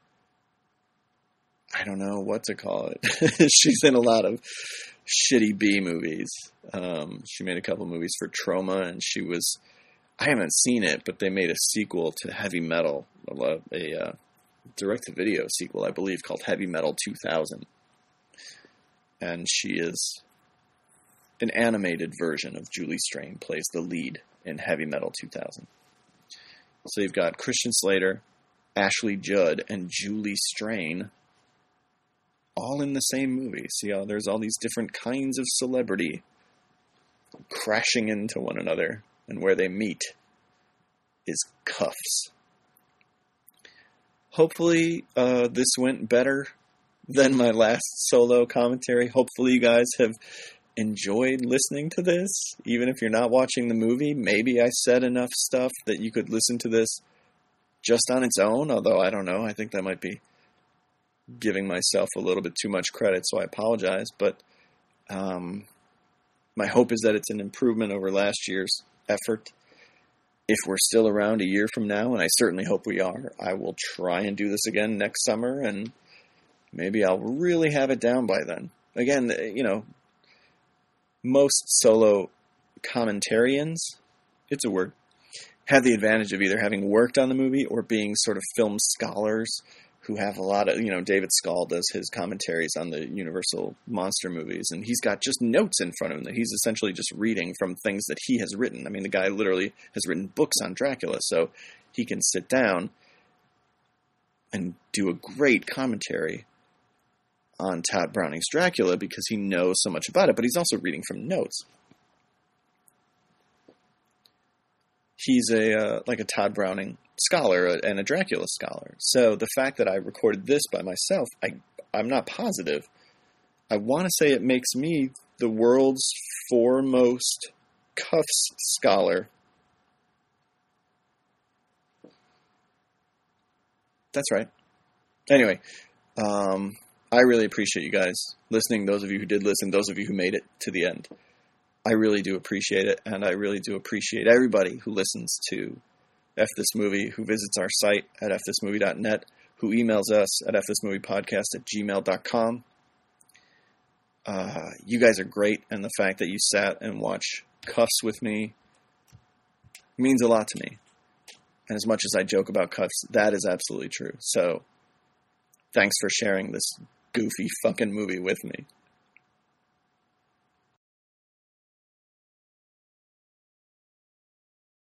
I don't know what to call it. She's in a lot of shitty B movies. Um, she made a couple movies for Troma, and she was, I haven't seen it, but they made a sequel to Heavy Metal, a, a uh, direct-to-video sequel, I believe, called Heavy Metal two thousand. And she is an animated version of Julie Strain, plays the lead in Heavy Metal two thousand. So you've got Christian Slater, Ashley Judd, and Julie Strain all in the same movie. See how there's all these different kinds of celebrity crashing into one another, and where they meet is Cuffs. Hopefully uh, this went better than my last solo commentary. Hopefully you guys have enjoyed listening to this. Even if you're not watching the movie, maybe I said enough stuff that you could listen to this just on its own, although I don't know. I think that might be giving myself a little bit too much credit, so I apologize. But um, my hope is that it's an improvement over last year's effort. If we're still around a year from now, and I certainly hope we are, I will try and do this again next summer, and maybe I'll really have it down by then. Again, you know, most solo commentarians, it's a word, have the advantage of either having worked on the movie or being sort of film scholars who have a lot of, you know, David Skull does his commentaries on the Universal monster movies, and he's got just notes in front of him that he's essentially just reading from things that he has written. I mean, the guy literally has written books on Dracula, so he can sit down and do a great commentary on Todd Browning's Dracula because he knows so much about it, but he's also reading from notes. He's a uh, like a Todd Browning scholar and a Dracula scholar. So the fact that I recorded this by myself, I, I'm not positive. I want to say it makes me the world's foremost cuffs scholar. That's right. Anyway, um, I really appreciate you guys listening, those of you who did listen, those of you who made it to the end. I really do appreciate it, and I really do appreciate everybody who listens to F This Movie, who visits our site at f this movie dot net, who emails us at f this movie podcast at gmail dot com. Uh, you guys are great, and the fact that you sat and watched Cuffs with me means a lot to me. And as much as I joke about Cuffs, that is absolutely true. So, thanks for sharing this goofy fucking movie with me.